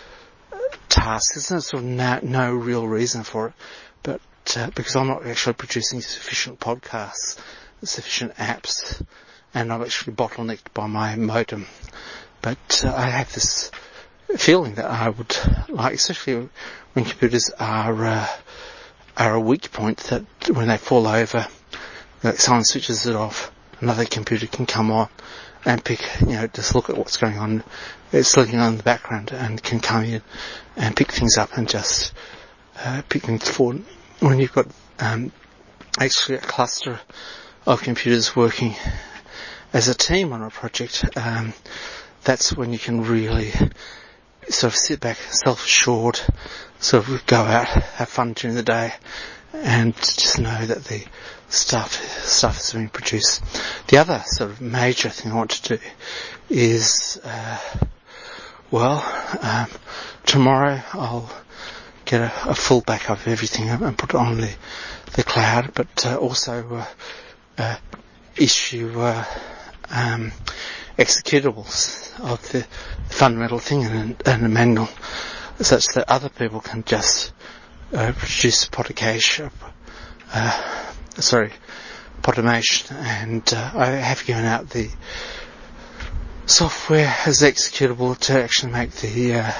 task. There's no sort of no, no real reason for it, but uh, because I'm not actually producing sufficient podcasts, sufficient apps, and I'm actually bottlenecked by my modem. But uh, I have this feeling that I would like, especially when computers are uh, are a weak point, that when they fall over, like someone switches it off, another computer can come on and pick, you know, just look at what's going on. It's looking on in the background and can come in and pick things up and just uh, pick things forward. When you've got um, actually a cluster of computers working as a team on a project, um, that's when you can really sort of sit back, self-assured, sort of go out, have fun during the day, and just know that the stuff stuff is being produced. The other sort of major thing I want to do is, uh, well, um, tomorrow I'll get a, a full backup of everything and put it on the the cloud, but uh, also uh, uh, issue uh, um, executables of the fundamental thing and, and a manual, such that other people can just uh, produce Podimation, uh, sorry, Podimation, and uh, I have given out the software as executable to actually make the uh,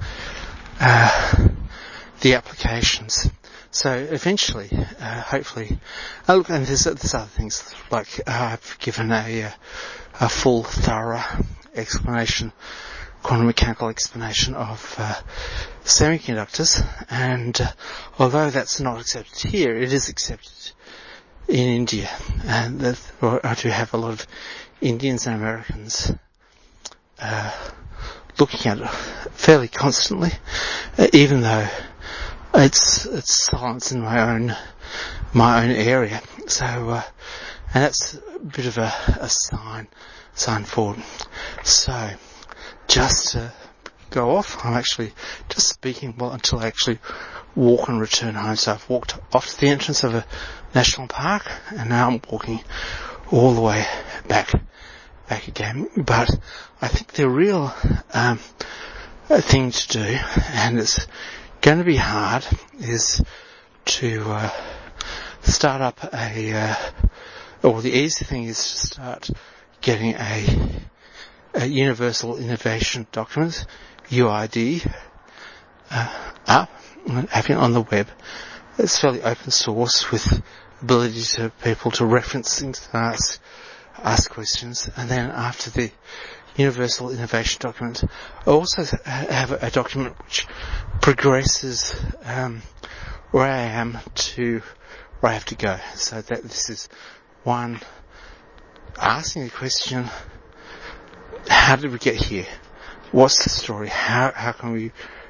uh, the applications. So eventually, uh, hopefully, oh, look, and there's, there's other things, like uh, I've given a, uh, a full, thorough explanation, quantum mechanical explanation of uh, semiconductors, and uh, although that's not accepted here, it is accepted in India, and that, or I do have a lot of Indians and Americans uh, looking at it fairly constantly, uh, even though it's it's silence in my own my own area. So, uh, and that's a bit of a, a sign sign forward. So, just to go off, I'm actually just speaking well until I actually walk and return home. So I've walked off to the entrance of a national park, and now I'm walking all the way back back again. But I think the real um, thing to do, and it's going to be hard, is to uh, start up a, uh, or the easy thing is to start getting a, a Universal Innovation Document, U I D, uh, up, having it on the web. It's fairly open source with ability to people to reference things and ask, ask questions. And then after the Universal Innovation Document, I also have a document which progresses um, where I am to where I have to go. So that this is one, asking the question, how did we get here? What's the story? How how can we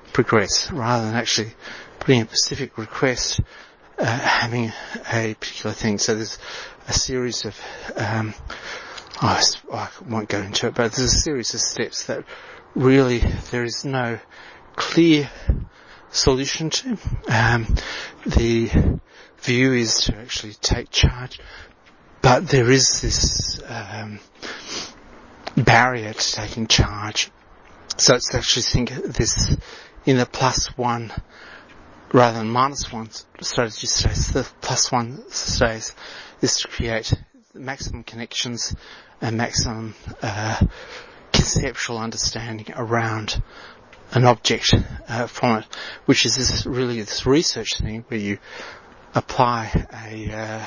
progress, rather than actually putting a specific request, uh, having a particular thing. So there's a series of, um, oh, I won't go into it, but there's a series of steps that really there is no clear solution to. Um, the view is to actually take charge, but there is this um, barrier to taking charge. So it's actually think this in the plus one rather than minus one strategy space. The plus one space is to create maximum connections and maximum uh, conceptual understanding around an object uh, from it, which is this really this research thing where you apply a uh,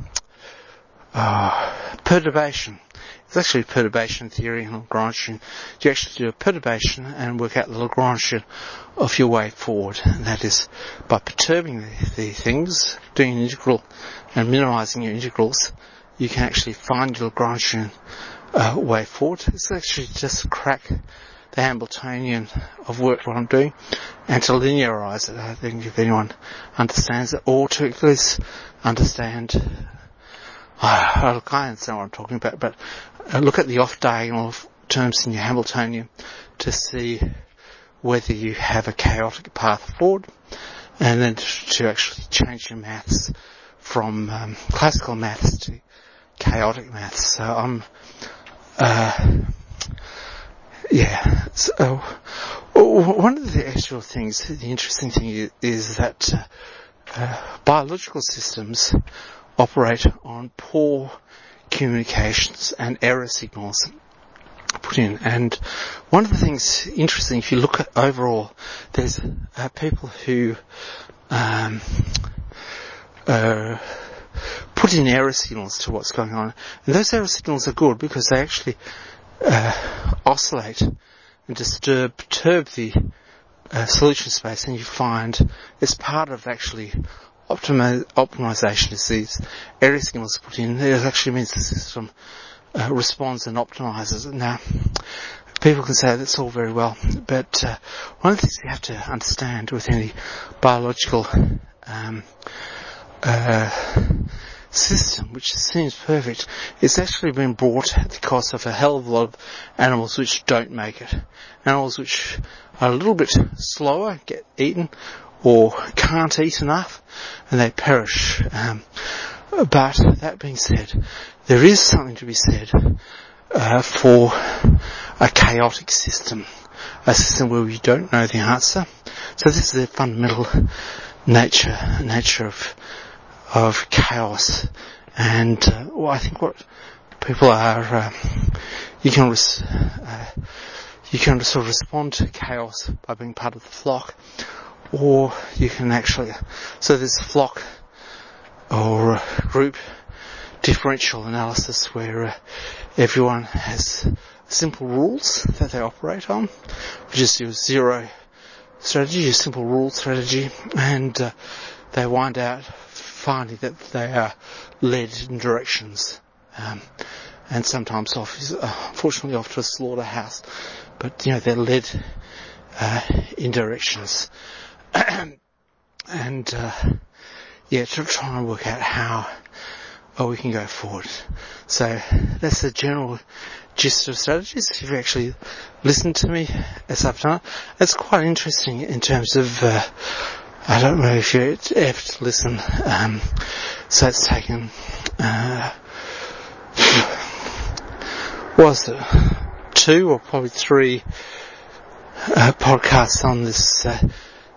uh, perturbation. It's actually perturbation theory in Lagrangian. You actually do a perturbation and work out the Lagrangian of your way forward, and that is by perturbing the, the things, doing an integral and minimizing your integrals, you can actually find your Lagrangian uh, way forward. It's actually just crack the Hamiltonian of work what I'm doing, and to linearize it. I think if anyone understands it, or to at least understand, uh, look, I understand what I'm talking about, but uh, look at the off-diagonal terms in your Hamiltonian to see whether you have a chaotic path forward, and then to, to actually change your maths from um, classical maths to chaotic maths. So I'm, uh, yeah, so one of the actual things, the interesting thing is that uh, uh, biological systems operate on poor communications and error signals put in. And one of the things interesting, if you look at overall, there's uh, people who um, uh, put in error signals to what's going on. And those error signals are good because they actually uh, oscillate and disturb, perturb the uh, solution space, and you find it's part of actually optimi- optimization is these error signals put in. It actually means the system uh, responds and optimizes it. Now, people can say that's all very well, but uh, one of the things you have to understand with any biological um, uh, system, which seems perfect, it's actually been brought at the cost of a hell of a lot of animals which don't make it. Animals which are a little bit slower, get eaten, or can't eat enough, and they perish. Um, but that being said, there is something to be said uh, for a chaotic system, a system where we don't know the answer. So this is the fundamental nature, nature of of chaos, and uh, well, I think what people are, uh, you can res- uh, you can sort of respond to chaos by being part of the flock, or you can actually, so there's flock or group differential analysis where uh, everyone has simple rules that they operate on, which is your zero strategy, your simple rule strategy, and uh, they wind out finding that they are led in directions, um, and sometimes off, uh, unfortunately off to a slaughterhouse, but you know they're led uh, in directions, and uh, yeah, to try and work out how oh, we can go forward. So that's the general gist of strategies. If you actually listen to me as I've done, it's quite interesting in terms of. Uh, I don't know if you have to listen. Um, so it's taken, uh, was it two or probably three uh, podcasts on this uh,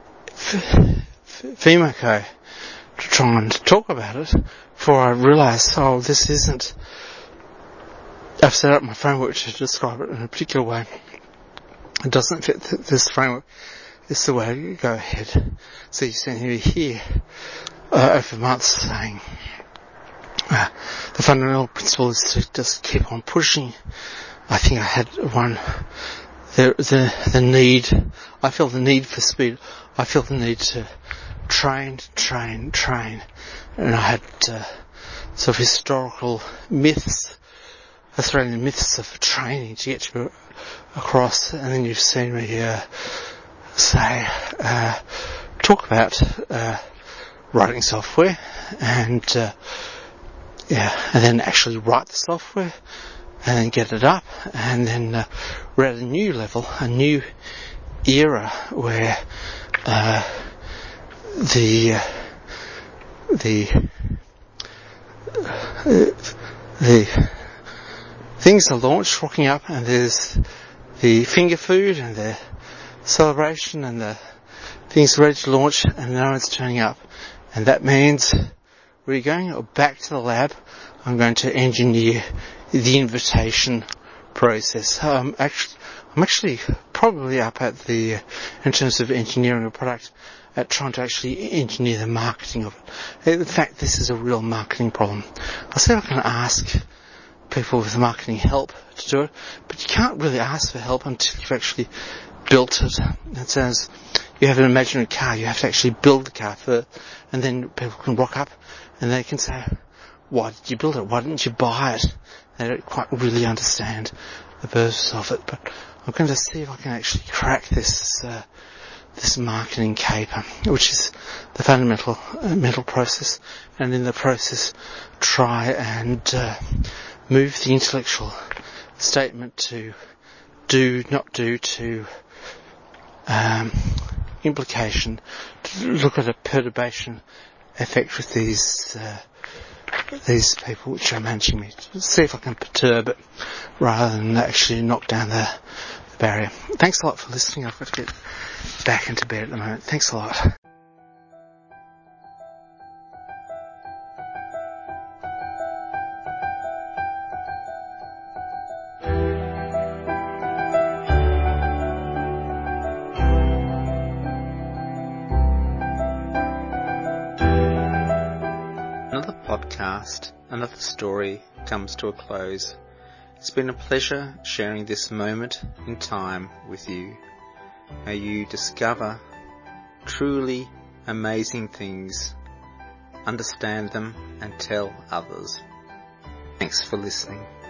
FEMACO to try and talk about it before I realised, oh, this isn't. I've set up my framework to describe it in a particular way. It doesn't fit th- this framework. It's the way to go ahead. So you see me here uh, over months saying uh, the fundamental principle is to just keep on pushing. I think I had one, the, the, the need, I feel the need for speed. I feel the need to train, train, train. And I had uh, sort of historical myths, Australian myths of training to get to across. And then you've seen me uh, say, uh, talk about uh, writing software and uh, yeah, and then actually write the software and then get it up, and then uh, we're at a new level, a new era where uh, the uh, the uh, the things are launched, rocking up, and there's the finger food and the celebration and the things ready to launch, and no one's turning up. And that means we're going back to the lab. I'm going to engineer the invitation process. Um, actually, I'm actually probably up at the, in terms of engineering a product, at trying to actually engineer the marketing of it. In fact, this is a real marketing problem. I'll see if I can ask people with marketing help to do it, but you can't really ask for help until you've actually built it. It says you have an imaginary car, you have to actually build the car first, and then people can rock up and they can say, why did you build it? Why didn't you buy it? They don't quite really understand the purpose of it, but I'm going to see if I can actually crack this uh, this marketing caper, which is the fundamental uh, mental process, and in the process try and uh, move the intellectual statement to do, not do, to um, implication, to look at a perturbation effect with these uh, these people which are managing me. See if I can perturb it rather than actually knock down the, the barrier. Thanks a lot for listening. I've got to get back into bed at the moment. Thanks a lot. Another podcast, another story comes to a close. It's been a pleasure sharing this moment in time with you. May you discover truly amazing things, understand them, and tell others. Thanks for listening.